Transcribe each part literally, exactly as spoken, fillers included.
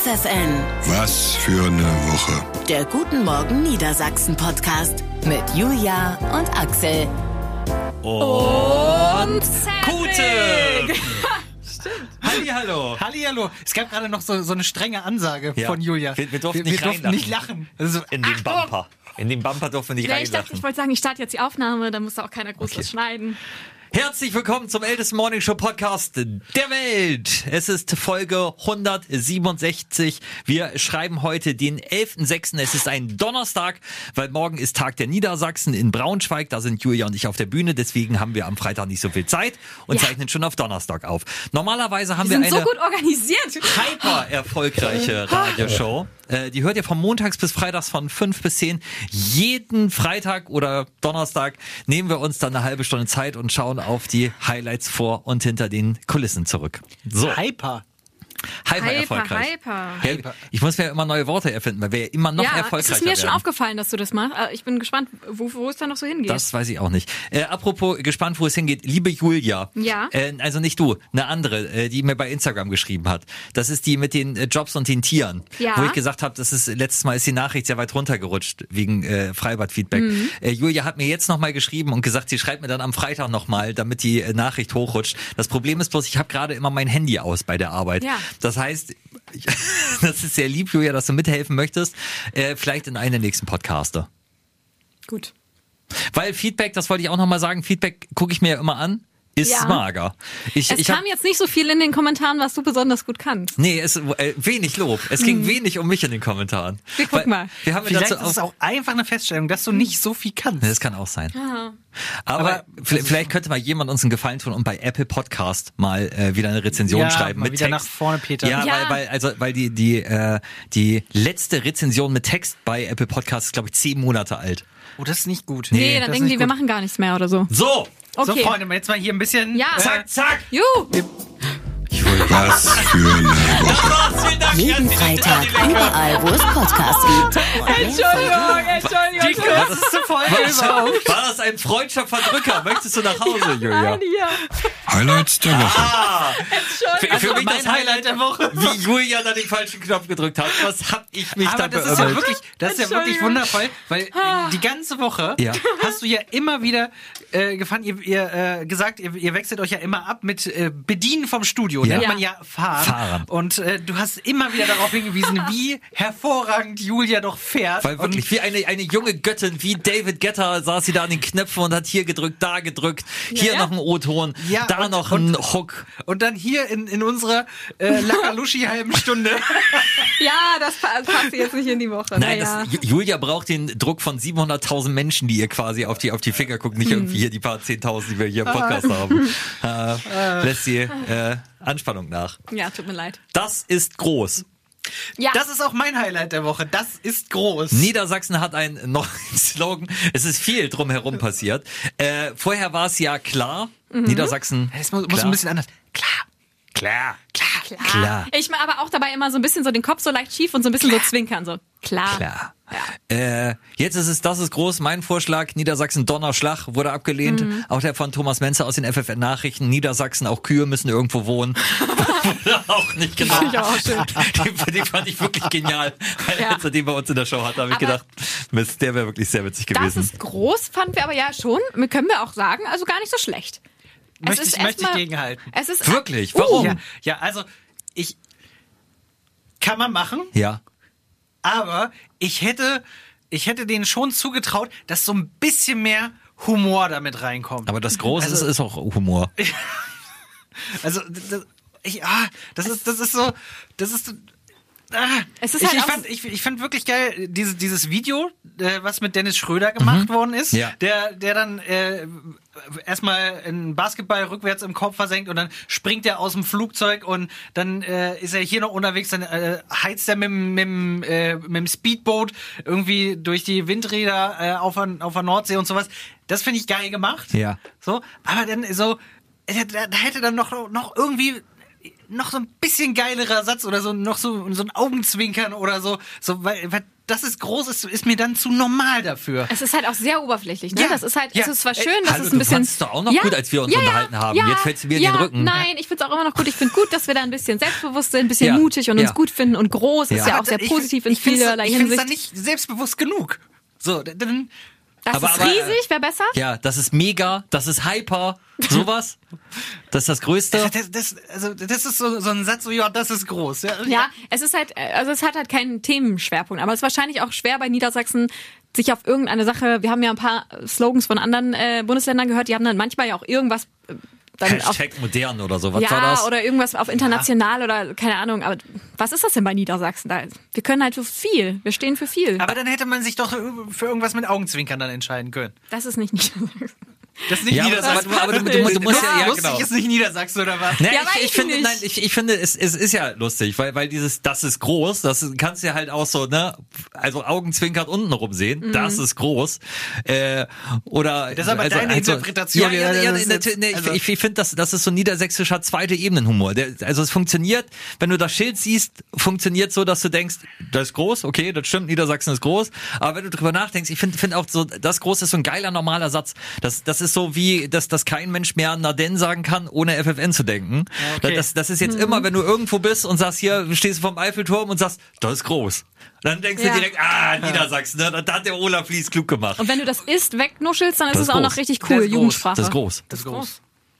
F F N. Was für eine Woche. Der Guten Morgen Niedersachsen Podcast mit Julia und Axel. Und Gute! Stimmt. Hallihallo. Hallihallo. Es gab gerade noch so, so eine strenge Ansage Ja. von Julia. Wir, wir durften wir, nicht wir durften reinlachen. nicht lachen. Also, In den Achtung! Bumper. In den Bumper durften wir nicht Ja, ich dachte, reinlachen. ich wollte sagen, ich starte jetzt die Aufnahme, dann muss da auch keiner groß Okay. was schneiden. Herzlich willkommen zum ältesten Morning Show Podcast der Welt. Es ist Folge hundertsiebenundsechzig. Wir schreiben heute den elften sechsten Es ist ein Donnerstag, weil morgen ist Tag der Niedersachsen in Braunschweig. Da sind Julia und ich auf der Bühne. Deswegen haben wir am Freitag nicht so viel Zeit und Ja. zeichnen schon auf Donnerstag auf. Normalerweise haben Wir wir, sind eine so gut organisiert. hyper erfolgreiche Radioshow. Äh, die hört ihr von montags bis freitags von fünf bis zehn. Jeden Freitag oder Donnerstag nehmen wir uns dann eine halbe Stunde Zeit und schauen auf die Highlights vor und hinter den Kulissen zurück. So, Hyper. hyper, Hyper, erfolgreich. hyper. Ja, ich muss mir immer neue Worte erfinden, weil wir ja immer noch Ja, es erfolgreicher ist mir schon werden. aufgefallen, dass du das machst. Äh, Ich bin gespannt, wo, wo es da noch so hingeht. Das weiß ich auch nicht. Äh, apropos gespannt, wo es hingeht. Liebe Julia. Ja. Äh, also nicht du, eine andere, äh, die mir bei Instagram geschrieben hat. Das ist die mit den äh, Jobs und den Tieren. Ja. Wo ich gesagt habe, das ist letztes Mal ist die Nachricht sehr weit runtergerutscht wegen äh, Freibad-Feedback. Mhm. Äh, Julia hat mir jetzt nochmal geschrieben und gesagt, sie schreibt mir dann am Freitag nochmal, damit die äh, Nachricht hochrutscht. Das Problem ist bloß, ich habe gerade immer mein Handy aus bei der Arbeit. Ja. Das heißt, ich, das ist sehr lieb, Julia, dass du mithelfen möchtest. Äh, vielleicht in einem der nächsten Podcaster. Gut. Weil Feedback, das wollte ich auch nochmal sagen, Feedback gucke ich mir ja immer an, ist Ja. mager. Ich, Es ich kam hab, jetzt nicht so viel in den Kommentaren, was du besonders gut kannst. nee, es äh, wenig Lob. Es ging wenig um mich in den Kommentaren. Wir gucken Weil mal. Wir haben Vielleicht dazu ist es auch einfach eine Feststellung, dass du nicht so viel kannst. Das kann auch sein. Aha. Aber, Aber- vielleicht, vielleicht könnte mal jemand uns einen Gefallen tun und bei Apple Podcast mal äh, wieder eine Rezension Ja, schreiben mal mit wieder Text. nach vorne, Peter. Ja, Ja. Weil, weil also weil die die äh, die letzte Rezension mit Text bei Apple Podcast ist, glaube ich, zehn Monate alt. Oh, das ist nicht gut. Nee, das dann ist denken die, nicht wir gut. machen gar nichts mehr oder so. So, Okay. So, Freunde, jetzt mal hier ein bisschen. Ja. Äh, zack, zack. Juhu. Was für eine Woche. Was, vielen Dank. Jeden Herzlichen Dank. Freitag überall, wo es Podcasts gibt. Entschuldigung, Entschuldigung. Die kürzeste Folge überhaupt. War das ein freudscher Verdrücker? Möchtest du nach Hause, Julia? Nein, hier. Highlights der Woche. Für, Also für mich mein das Highlight der Woche. Wie Julia da den falschen Knopf gedrückt hat. Was hab ich mich Aber da das ist ja beömmelt? wirklich, das ist ja wirklich Entschuldigung. wundervoll, weil äh, die ganze Woche Ja. hast du ja immer wieder äh, gefahren, ihr, ihr äh, gesagt, ihr, ihr wechselt euch ja immer ab mit äh, Bedienen vom Studio, Ja. nennt Ja. man ja Fahren. Fahren. Und äh, du hast immer wieder darauf hingewiesen, wie hervorragend Julia doch fährt. Weil wirklich, wie eine, eine junge Göttin, wie David Guetta saß sie da an den Knöpfen und hat hier gedrückt, da gedrückt, hier ja. noch ein O-Ton, Ja, da und- noch und- ein Hook. Und dann hier in, in unserer äh, Lakaluschi halben Stunde. Ja, das pa- passt jetzt nicht in die Woche. Nein, naja. das, Ju- Julia braucht den Druck von siebenhunderttausend Menschen, die ihr quasi auf die, auf die Finger gucken, nicht irgendwie hier die paar zehntausend, die wir hier im Podcast haben. Äh, lässt sie äh, Anspannung nach. Ja, tut mir leid. Das ist groß. Ja. Das ist auch mein Highlight der Woche. Das ist groß. Niedersachsen hat einen neuen Slogan. Es ist viel drumherum passiert. Äh, vorher war es ja klar. Niedersachsen. Das muss, muss klar. ein bisschen anders. Klar. Klar. Klar. Klar. Klar. Ich mache aber auch dabei immer so ein bisschen so den Kopf so leicht schief und so ein bisschen so zwinkern. So, klar. Klar. Äh, jetzt ist es, das ist groß, mein Vorschlag, Niedersachsen Donnerschlag wurde abgelehnt. Mhm. Auch der von Thomas Menzer aus den F F N-Nachrichten. Niedersachsen, auch Kühe müssen irgendwo wohnen. Wurde auch nicht genau. Finde ich auch schön. Den, den fand ich wirklich genial. Weil Ja. als er den bei uns in der Show hatte, habe ich Aber gedacht, Mist, der wäre wirklich sehr witzig Das gewesen. ist groß, fanden wir aber ja schon, können wir auch sagen, also gar nicht so schlecht. Es Möchte ist ich, möchte ich erstmal- gegenhalten. Es ist Wirklich? Warum? Ja, ja, also ich kann man machen, Ja. aber ich hätte, ich hätte denen schon zugetraut, dass so ein bisschen mehr Humor damit reinkommt. Aber das Große Also- ist, ist auch Humor. Also das, ich, ah, das ist, das ist so, das ist. Ah, Es ist ich, halt ich, auch- fand, ich, ich fand wirklich geil, dieses, dieses Video, äh, was mit Dennis Schröder gemacht worden ist, Ja. der, der dann äh, erstmal einen Basketball rückwärts im Kopf versenkt und dann springt er aus dem Flugzeug und dann äh, ist er hier noch unterwegs, dann äh, heizt er mit, dem- mit, dem, äh, mit dem Speedboot irgendwie durch die Windräder äh, auf, der, auf der Nordsee und sowas. Das finde ich geil gemacht. Ja. So, aber dann so, da, da hätte dann noch, noch irgendwie noch so ein bisschen geilerer Satz oder so, noch so, so ein Augenzwinkern oder so, so weil, weil das ist groß, ist, ist mir dann zu normal dafür. Es ist halt auch sehr oberflächlich, ne? Ja, Das ist halt, ja. es ist zwar schön, Ey, dass hallo, es du ein bisschen... fandst doch auch noch gut, als wir uns unterhalten haben. Jetzt fällst du mir in ja, den Rücken. Nein, ich find's auch immer noch gut. Ich find gut, dass wir da ein bisschen selbstbewusst sind, ein bisschen Ja, mutig und ja. uns gut finden und groß ist Ja. ja auch Aber sehr ich positiv find- in ich find's- vielerlei Ich finde es Hinsicht. dann nicht selbstbewusst genug. So, dann... Das Aber- ist aber, riesig, wäre besser. Ja, das ist mega, das ist hyper, sowas. Das ist das Größte. Das, das, also, das ist so, so ein Satz, so, ja, das ist groß. Ja, Ja, es ist halt, also es hat halt keinen Themenschwerpunkt, aber es ist wahrscheinlich auch schwer bei Niedersachsen, sich auf irgendeine Sache, wir haben ja ein paar Slogans von anderen äh, Bundesländern gehört, die haben dann manchmal ja auch irgendwas äh, dann auf, Hashtag modern oder so, was ja, war das? oder irgendwas auf international oder keine Ahnung, aber was ist das denn bei Niedersachsen? Da, wir können halt für viel, wir stehen für viel. Aber dann hätte man sich doch für irgendwas mit Augenzwinkern dann entscheiden können. Das ist nicht Niedersachsen. Das ist nicht Ja, aber, Niedersachsen. aber, aber du, du, du musst ja, ja Lustig genau. ist nicht Niedersachsen, oder was? Nee, Ja, ich, weiß ich ich finde, nicht. nein, ich, ich finde, es, es ist ja lustig, weil, weil dieses, das ist groß, das kannst du ja halt auch so, ne, also Augenzwinkert unten rum sehen, Mhm. das ist groß, äh, oder. Das ist aber also, deine also, Interpretation. Ja, ja, ja, Das ist natürlich, jetzt- nee, ich, also- ich, ich finde, das, das ist so niedersächsischer zweite Ebenenhumor. Der, also es funktioniert, wenn du das Schild siehst, funktioniert so, dass du denkst, das ist groß, okay, das stimmt, Niedersachsen ist groß, aber wenn du drüber nachdenkst, ich finde, finde auch so, das groß ist so ein geiler normaler Satz. Das, das ist so wie, dass, dass kein Mensch mehr Naden sagen kann, ohne F F N zu denken. okay. Das, das ist jetzt immer, wenn du irgendwo bist und sagst, hier, stehst du vom Eiffelturm und sagst, das ist groß. Dann denkst Ja. du direkt, ah, Niedersachsen, ne? Da hat der Olaf Lies klug gemacht. Und wenn du das isst, wegnuschelst, dann ist Das es ist auch groß. noch richtig Das cool, ist groß. Jugendsprache. Das ist groß. Das ist groß.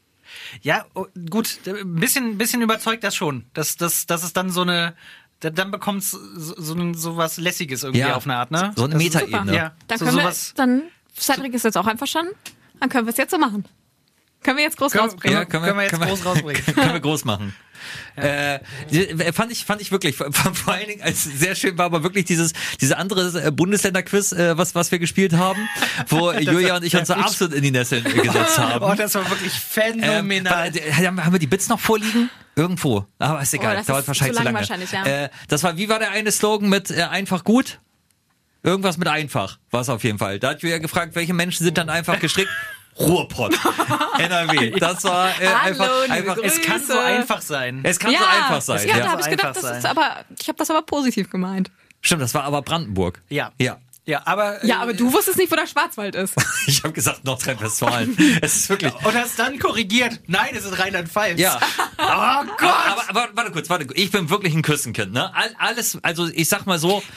Ja, oh, gut, ein bisschen, bisschen überzeugt das schon. Dass, dass, dass es dann so eine, da- dann bekommt es so, so, ein- so was Lässiges irgendwie Ja, auf eine Art, ne? so eine Das ist Metaebene. super. Ja, Dann so können wir, sowas. dann, Cedric ist jetzt auch einverstanden, dann können wir es jetzt so machen. Können wir jetzt groß Können, rausbringen. können, können wir jetzt groß rausbringen. können wir groß machen. Äh, die- fand ich fand ich wirklich vor, vor allen Dingen als sehr schön war aber wirklich dieses diese andere äh, Bundesländer-Quiz äh, was was wir gespielt haben, wo Julia und ich uns so absolut in die Nesseln äh, gesetzt haben. Oh, das war wirklich Ähm, phänomenal. war- haben haben wir die Bits noch vorliegen? Irgendwo. Aber ist egal, Oh, das dauert ist wahrscheinlich zu zu lang lange. wahrscheinlich, ja. Äh, das war, wie war der eine Slogan mit äh, einfach gut? Irgendwas mit einfach, war es auf jeden Fall. Da hat Julia gefragt, welche Menschen sind dann einfach gestrickt? Ruhrpott. N R W. Das war äh, Hallo, einfach, liebe einfach Es kann so Grüße. einfach sein. es kann so einfach sein. Ja, Ja, da habe ich So gedacht, einfach das ist sein. aber, ich habe das aber positiv gemeint. Stimmt, das war aber Brandenburg. Ja. Ja. Ja, aber. Ja, äh, aber du wusstest nicht, wo der Schwarzwald ist. Ich habe gesagt Nordrhein-Westfalen. Es ist wirklich. Und hast dann korrigiert. Nein, es ist Rheinland-Pfalz. Ja. Oh Gott. Aber, aber warte kurz, warte kurz. Ich bin wirklich ein Küstenkind, ne? All, alles, also ich sag mal so,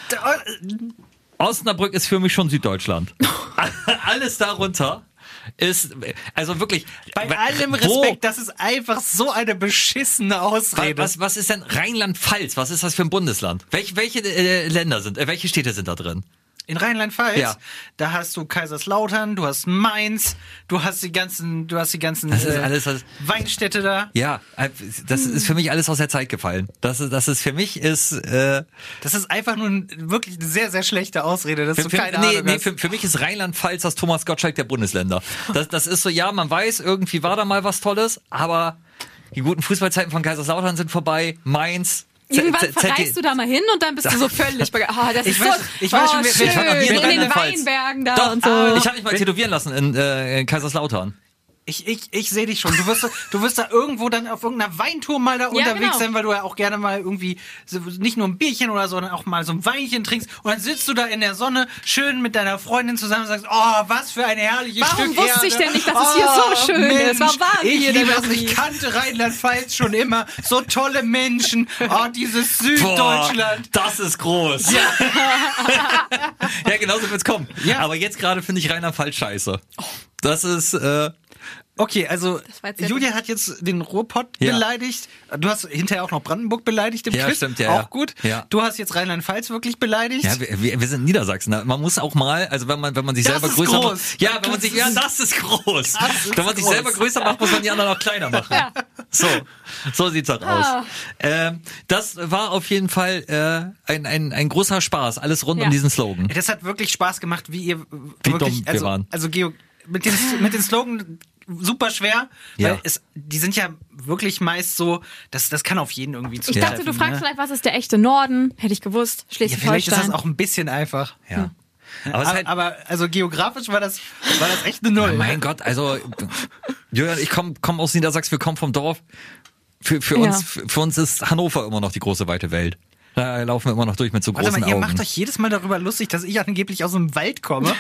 Osnabrück ist für mich schon Süddeutschland. Alles darunter ist, also wirklich. Bei w- allem wo- Respekt, das ist einfach so eine beschissene Ausrede. Was, was ist denn Rheinland-Pfalz? Was ist das für ein Bundesland? Welche, welche äh, Länder sind, äh, welche Städte sind da drin? In Rheinland-Pfalz, Ja. da hast du Kaiserslautern, du hast Mainz, du hast die ganzen, du hast die ganzen Das ist äh, alles, was- Weinstädte da. Ja, äh, das ist für mich alles aus der Zeit gefallen. Das ist, das ist für mich ist, äh, Das ist einfach nur ein, wirklich eine sehr, sehr schlechte Ausrede, dass Für, du für, keine nee, Ahnung nee, hast. für, für mich ist Rheinland-Pfalz das Thomas Gottschalk der Bundesländer. Das, das ist so, ja, man weiß, irgendwie war da mal was Tolles, aber die guten Fußballzeiten von Kaiserslautern sind vorbei. Mainz. Z- Irgendwann Z- Z- verreist du da mal hin und dann bist du so völlig begeistert. Oh, das Ich ist weiß- so ich weiß oh, schon, wir- schön, ich war noch nie in in den Rheinland-Pfalz. Weinbergen da Doch, und so. ah, ich habe mich mal tätowieren lassen in, äh, in Kaiserslautern. Ich, ich, ich sehe dich schon. Du wirst, du wirst da irgendwo dann auf irgendeiner Weintour mal da unterwegs genau. sein, weil du ja auch gerne mal irgendwie so, nicht nur ein Bierchen oder so, sondern auch mal so ein Weinchen trinkst. Und dann sitzt du da in der Sonne schön mit deiner Freundin zusammen und sagst, oh, was für ein herrliches Warum Stück wusste Erde. ich denn nicht, dass es hier so schön Mensch, ist? Warum waren wir ich hier liebe denn das. noch Ich nie? kannte Rheinland-Pfalz schon immer. So tolle Menschen. Oh, dieses Süddeutschland. Boah, das ist groß. Ja, ja genau so wird's kommen. Ja. Aber jetzt gerade finde ich Rheinland-Pfalz scheiße. Das ist, äh, Okay, also war jetzt sehr Julia hat jetzt den Ruhrpott Ja. beleidigt. Du hast hinterher auch noch Brandenburg beleidigt im Ja, Quiz. stimmt, ja, auch ja. gut. Ja. Du hast jetzt Rheinland-Pfalz wirklich beleidigt. ja, wir, wir wir sind Niedersachsen. Man muss auch mal, also wenn man, wenn man sich Das selber ist größer groß. macht. Ja, wenn man sich, ja, das ist groß. Das ist wenn man sich groß. selber größer macht, muss man die anderen auch kleiner machen. So, so sieht's halt aus. Ah. Ähm, das war auf jeden Fall äh, ein, ein, ein großer Spaß, alles rund Ja. um diesen Slogan. Das hat wirklich Spaß gemacht, wie ihr Wie wirklich, dumm wir also, waren. also Geo, mit den, mit den Slogan super schwer, Ja. weil es, die sind ja wirklich meist so, das, das kann auf jeden irgendwie Ich zutreffen. dachte, du fragst ne? vielleicht, was ist der echte Norden? Hätte ich gewusst. Ja, vielleicht ist Schleswig-Holstein. das auch ein bisschen einfach. Ja. Aber es ist Aber, halt, aber also geografisch war das, war das echt eine Null. mein Gott, also Julian, ich komme komm aus Niedersachsen, wir kommen vom Dorf. Für, für, Ja. uns, für, für uns ist Hannover immer noch die große weite Welt. Da laufen wir immer noch durch mit so Warte großen mal, ihr Augen. macht euch jedes Mal darüber lustig, dass ich angeblich aus dem Wald komme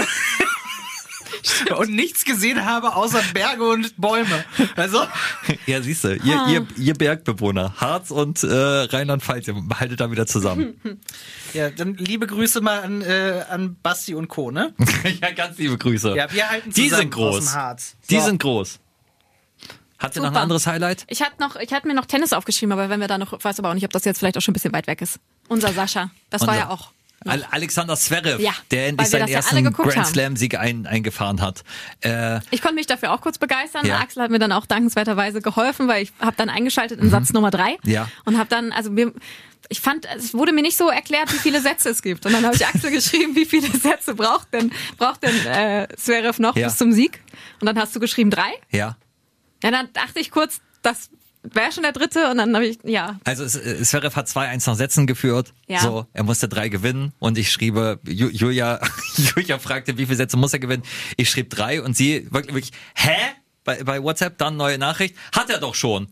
und, und nichts gesehen habe außer Berge und Bäume. Also, Ja, siehst du, ihr, ihr, ihr Bergbewohner, Harz und äh, Rheinland-Pfalz, ihr haltet da wieder zusammen. ja, dann liebe Grüße mal an, äh, an Basti und Co., ne? Ja, ganz liebe Grüße. Ja, wir halten Die zusammen sind groß. aus dem Harz. Die So. sind groß. Habt ihr noch ein Super. anderes Highlight? Ich hatte noch, ich hatte mir noch Tennis aufgeschrieben, aber wenn wir da noch, weiß aber auch nicht, ob das jetzt vielleicht auch schon ein bisschen weit weg ist. Unser Sascha, das war Unser- ja auch. Al- Alexander Zverev, Ja, der endlich weil wir seinen das ja ersten alle geguckt Grand haben. Slam-Sieg ein, eingefahren hat. Äh, Ich konnte mich dafür auch kurz begeistern. Ja. Axel hat mir dann auch dankenswerterweise geholfen, weil ich habe dann eingeschaltet in Satz Nummer drei Ja. und habe dann, also mir, ich fand, es wurde mir nicht so erklärt, wie viele Sätze es gibt. Und dann habe ich Axel geschrieben, wie viele Sätze braucht denn braucht denn äh, Zverev noch Ja. bis zum Sieg? Und dann hast du geschrieben drei. ja. Ja, dann dachte ich kurz, das wäre schon der dritte. Und dann habe ich, ja, Also es- äh, Zverev hat zwei eins nach Sätzen geführt. Ja. So, er musste drei gewinnen und ich schriebe, Ju- Julia, Julia fragte, wie viele Sätze muss er gewinnen? Ich schrieb drei und sie wirklich, wirklich hä? Bei, bei WhatsApp dann neue Nachricht. Hat er doch schon.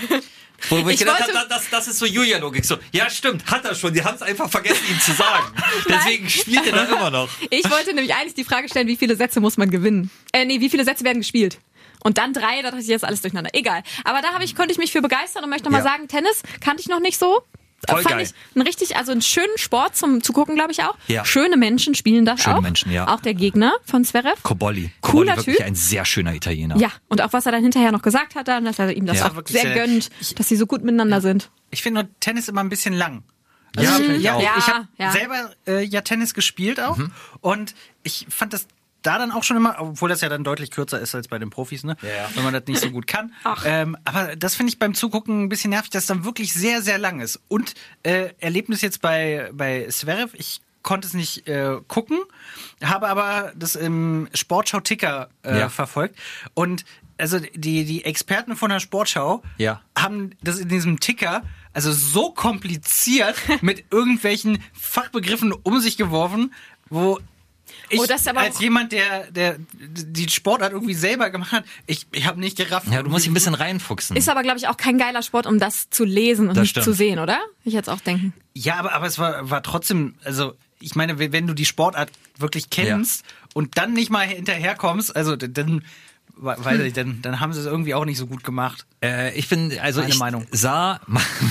Wo wo ich, Ich gedacht wollte- habe, das, das ist so Julia-Logik. So, ja stimmt, hat er schon. Die haben es einfach vergessen, ihm zu sagen. Deswegen spielt er da immer noch. ich wollte nämlich eigentlich die Frage stellen, wie viele Sätze muss man gewinnen? Äh, nee, wie viele Sätze werden gespielt? Und dann drei, da dachte ich jetzt alles durcheinander. Egal. Aber da habe ich, konnte ich mich für begeistern und möchte noch mal Ja. sagen, Tennis kannte ich noch nicht so. Voll Fand geil. ich einen richtig, also einen schönen Sport zum zu gucken, glaube ich auch. Ja. Schöne Menschen spielen das Schöne auch. Menschen, ja. Auch der Gegner von Zverev. Cobolli. Cooler Cobolli, wirklich Typ. ein sehr schöner Italiener. Ja, und auch was er dann hinterher noch gesagt hat, dann, dass er ihm das Ja. auch Wirklich sehr sehr- gönnt, dass sie so gut miteinander sind. Ich finde nur Tennis immer ein bisschen lang. Ja, finde ich ja, auch. Ja, ich habe ja. selber äh, ja Tennis gespielt auch und ich fand das da dann auch schon immer, obwohl das ja dann deutlich kürzer ist als bei den Profis, ne? Ja, ja. Wenn man das nicht so gut kann. Ähm, aber das finde ich beim Zugucken ein bisschen nervig, dass es dann wirklich sehr, sehr lang ist. Und äh, Erlebnis jetzt bei, bei Zverev, ich konnte es nicht äh, gucken, habe aber das im Sportschau-Ticker äh, Ja. verfolgt. Und also die, die Experten von der Sportschau Ja. haben das in diesem Ticker also so kompliziert mit irgendwelchen Fachbegriffen um sich geworfen, wo ich Oh, das ist aber als auch- jemand, der, der die Sportart irgendwie selber gemacht hat, ich, ich habe nicht gerafft. Ja, du musst dich ein bisschen reinfuchsen. Ist aber, glaube ich, auch kein geiler Sport, um das zu lesen und Das nicht stimmt. zu sehen, oder? Ich jetzt auch denken. Ja, aber, aber es war, war trotzdem, also ich meine, wenn wenn du die Sportart wirklich kennst und dann nicht mal hinterherkommst, also d- dann, weiß ich, dann, dann haben sie es irgendwie auch nicht so gut gemacht. Äh, ich bin, also Meine ich Meinung. sah,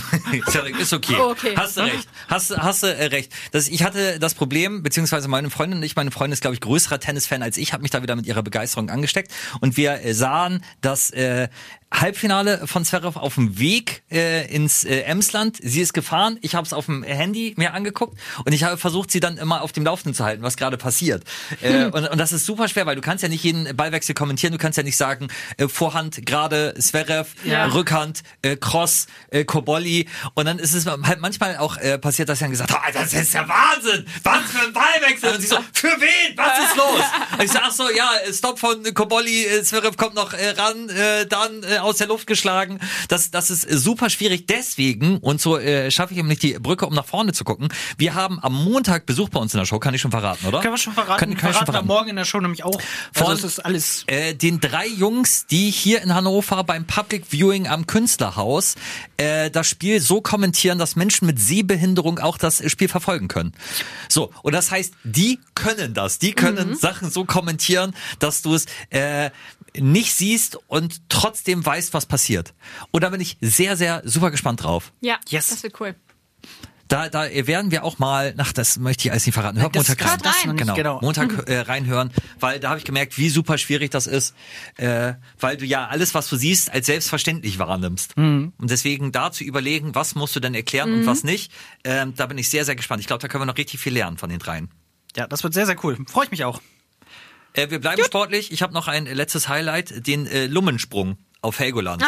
ist okay. Oh, okay. Hast du recht. Hast, hast du äh, recht. Das, ich hatte das Problem, beziehungsweise meine Freundin und ich, meine Freundin ist, glaube ich, größerer Tennisfan als ich, habe mich da wieder mit ihrer Begeisterung angesteckt und wir äh, sahen das äh, Halbfinale von Zverev auf dem Weg äh, ins äh, Emsland. Sie ist gefahren, ich habe es auf dem Handy mir angeguckt und ich habe versucht, sie dann immer auf dem Laufenden zu halten, was gerade passiert. Äh, und, und das ist super schwer, weil du kannst ja nicht jeden Ballwechsel kommentieren, du kannst ja nicht sagen, äh, Vorhand gerade Zverev, Ja. Rückhand, äh, Cross, äh, Cobolli. Und dann ist es halt manchmal auch äh, passiert, dass sie dann gesagt haben, das ist der Wahnsinn, was für ein Ballwechsel. Und sie so, für wen, was ist los? Und ich sag, ach so, ja, Stopp von Cobolli, äh, Zverev kommt noch äh, ran, äh, dann äh, aus der Luft geschlagen. Das, das ist äh, super schwierig. Deswegen, und so äh, schaffe ich eben nicht die Brücke, um nach vorne zu gucken, wir haben am Montag Besuch bei uns in der Show, kann ich schon verraten, oder? Können wir schon verraten? Kann, kann ich schon verraten wir verraten. morgen in der Show nämlich auch. Von- Also es ist alles. Äh, den drei Jungs, die hier in Hannover beim Public Viewing am Künstlerhaus äh, das Spiel so kommentieren, dass Menschen mit Sehbehinderung auch das Spiel verfolgen können. So, und das heißt, die können das. Die können Sachen so kommentieren, dass du es äh, nicht siehst und trotzdem weißt, was passiert. Und da bin ich sehr, sehr super gespannt drauf. Ja, Yes. das wird cool. Da, da werden wir auch mal, ach, das möchte ich alles nicht verraten. Hört Das- Montag das- rein. das noch nicht, genau. genau. Montag äh, reinhören, weil da habe ich gemerkt, wie super schwierig das ist, äh, weil du ja alles, was du siehst, als selbstverständlich wahrnimmst. Und deswegen da zu überlegen, was musst du denn erklären und was nicht, ähm, da bin ich sehr, sehr gespannt. Ich glaube, da können wir noch richtig viel lernen von den dreien. Ja, das wird sehr, sehr cool. Freue ich mich auch. Äh, wir bleiben sportlich. Ich habe noch ein letztes Highlight, den äh, Lummensprung auf Helgoland.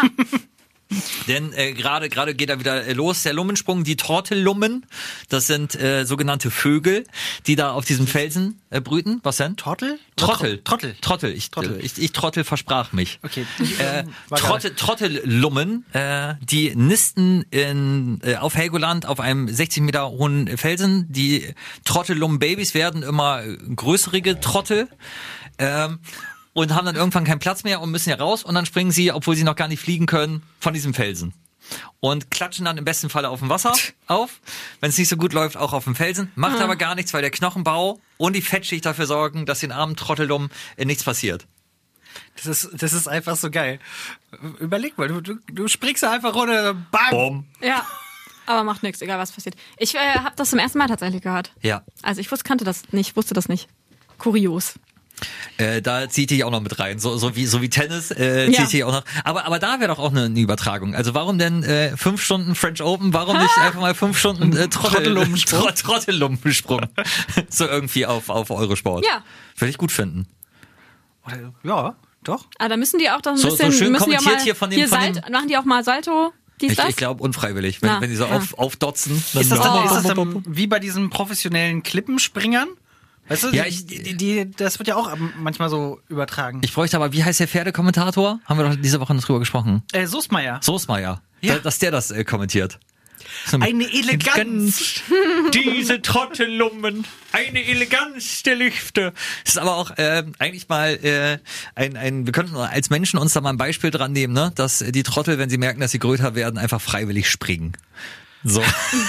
Denn äh, gerade gerade geht er wieder äh, los, der Lummensprung, die Tortellummen, das sind äh, sogenannte Vögel, die da auf diesem Felsen äh, brüten. Was denn? Trottel? Trottel. Trottel. Trottel. Ich, Trottel. Äh, ich, ich Trottel versprach mich. Okay. Äh, War Trottel, Trottellummen, äh, die nisten in, äh, auf Helgoland auf einem sechzig Meter hohen Felsen. Die Trottellummen-Babys werden immer äh, größere Trottel. Ähm, und haben dann irgendwann keinen Platz mehr und müssen ja raus und dann springen sie, obwohl sie noch gar nicht fliegen können, von diesem Felsen. und klatschen dann im besten Falle auf dem Wasser auf. Wenn es nicht so gut läuft, auch auf dem Felsen. Macht Mhm. aber gar nichts, weil der Knochenbau und die Fettschicht dafür sorgen, dass den armen Trottelum äh, nichts passiert. Das ist, das ist einfach so geil. Überleg mal, du, du, du springst da einfach runter, bang! Boom. Ja, aber macht nichts, egal was passiert. Ich äh, habe das zum ersten Mal tatsächlich gehört. Ja. Also ich wusste, kannte das nicht, wusste das nicht. Kurios. Äh, da zieht dich auch noch mit rein, so, so wie so wie Tennis äh, Ja. zieht dich auch noch. Aber aber da wäre doch auch eine, eine Übertragung. Also warum denn äh, fünf Stunden French Open? Warum nicht einfach mal fünf Stunden äh, Trottel, Trottelumpensprung. Trot- Trottelumpensprung? So irgendwie auf auf Eurosport. Ja. Würde ich gut finden. Oder- Ja, doch. Aber da müssen die auch doch ein So- so bisschen, schön müssen die auch kommentiert mal, hier von dem- von Salt, dem- machen die auch mal Salto, dies, Ich, das? ich glaube unfreiwillig, wenn, Na, wenn die so ja. auf, aufdotzen. Dann Ist das, Oh. dann, ist das dann wie bei diesen professionellen Klippenspringern? Weißt du, Ja, die, ich- die, die, das wird ja auch manchmal so übertragen. Ich bräuchte aber, wie heißt der Pferdekommentator? Haben wir doch diese Woche noch drüber gesprochen. Äh, Soßmeier. Soßmeier. Ja. Da, dass der das äh, kommentiert. Eine Eleganz. Diese Trottelummen, eine Eleganz der Lüfte. Das ist aber auch äh, eigentlich mal äh, ein, ein, wir könnten als Menschen uns da mal ein Beispiel dran nehmen, ne? Dass die Trottel, wenn sie merken, dass sie größer werden, einfach freiwillig springen. So.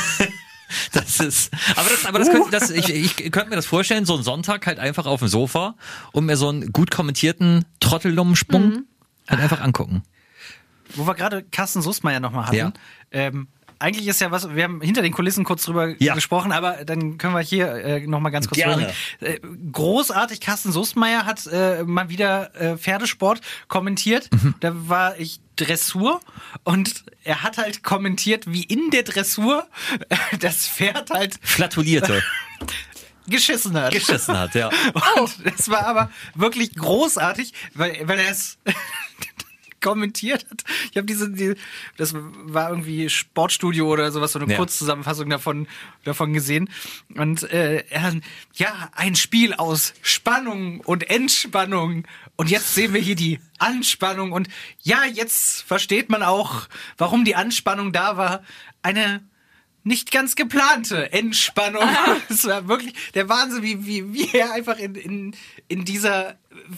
Das ist, aber das, aber das könnte, das, ich, ich könnte mir das vorstellen, so einen Sonntag halt einfach auf dem Sofa und mir so einen gut kommentierten Trottellummensprung Mhm. halt einfach angucken. Wo wir gerade Carsten Soßmeier nochmal hatten. Ja. Ähm, eigentlich ist ja was, wir haben hinter den Kulissen kurz drüber Ja. gesprochen, aber dann können wir hier äh, nochmal ganz kurz Gerne. drüber. Äh, großartig, Carsten Soßmeier hat äh, mal wieder äh, Pferdesport kommentiert. Mhm. Da war ich Dressur und er hat halt kommentiert, wie in der Dressur äh, das Pferd halt Flatulierte. geschissen hat. Geschissen hat, ja. Und das war aber wirklich großartig, weil, weil er es kommentiert hat. Ich habe diese, die, das war irgendwie Sportstudio oder sowas, so eine Ja. Kurzzusammenfassung davon, davon gesehen. Und äh, er hat, ja, ein Spiel aus Spannung und Entspannung. Und jetzt sehen wir hier die Anspannung. Und ja, jetzt versteht man auch, warum die Anspannung da war. Eine nicht ganz geplante Entspannung. Es war wirklich der Wahnsinn, wie, wie, wie er einfach in, in, in dieser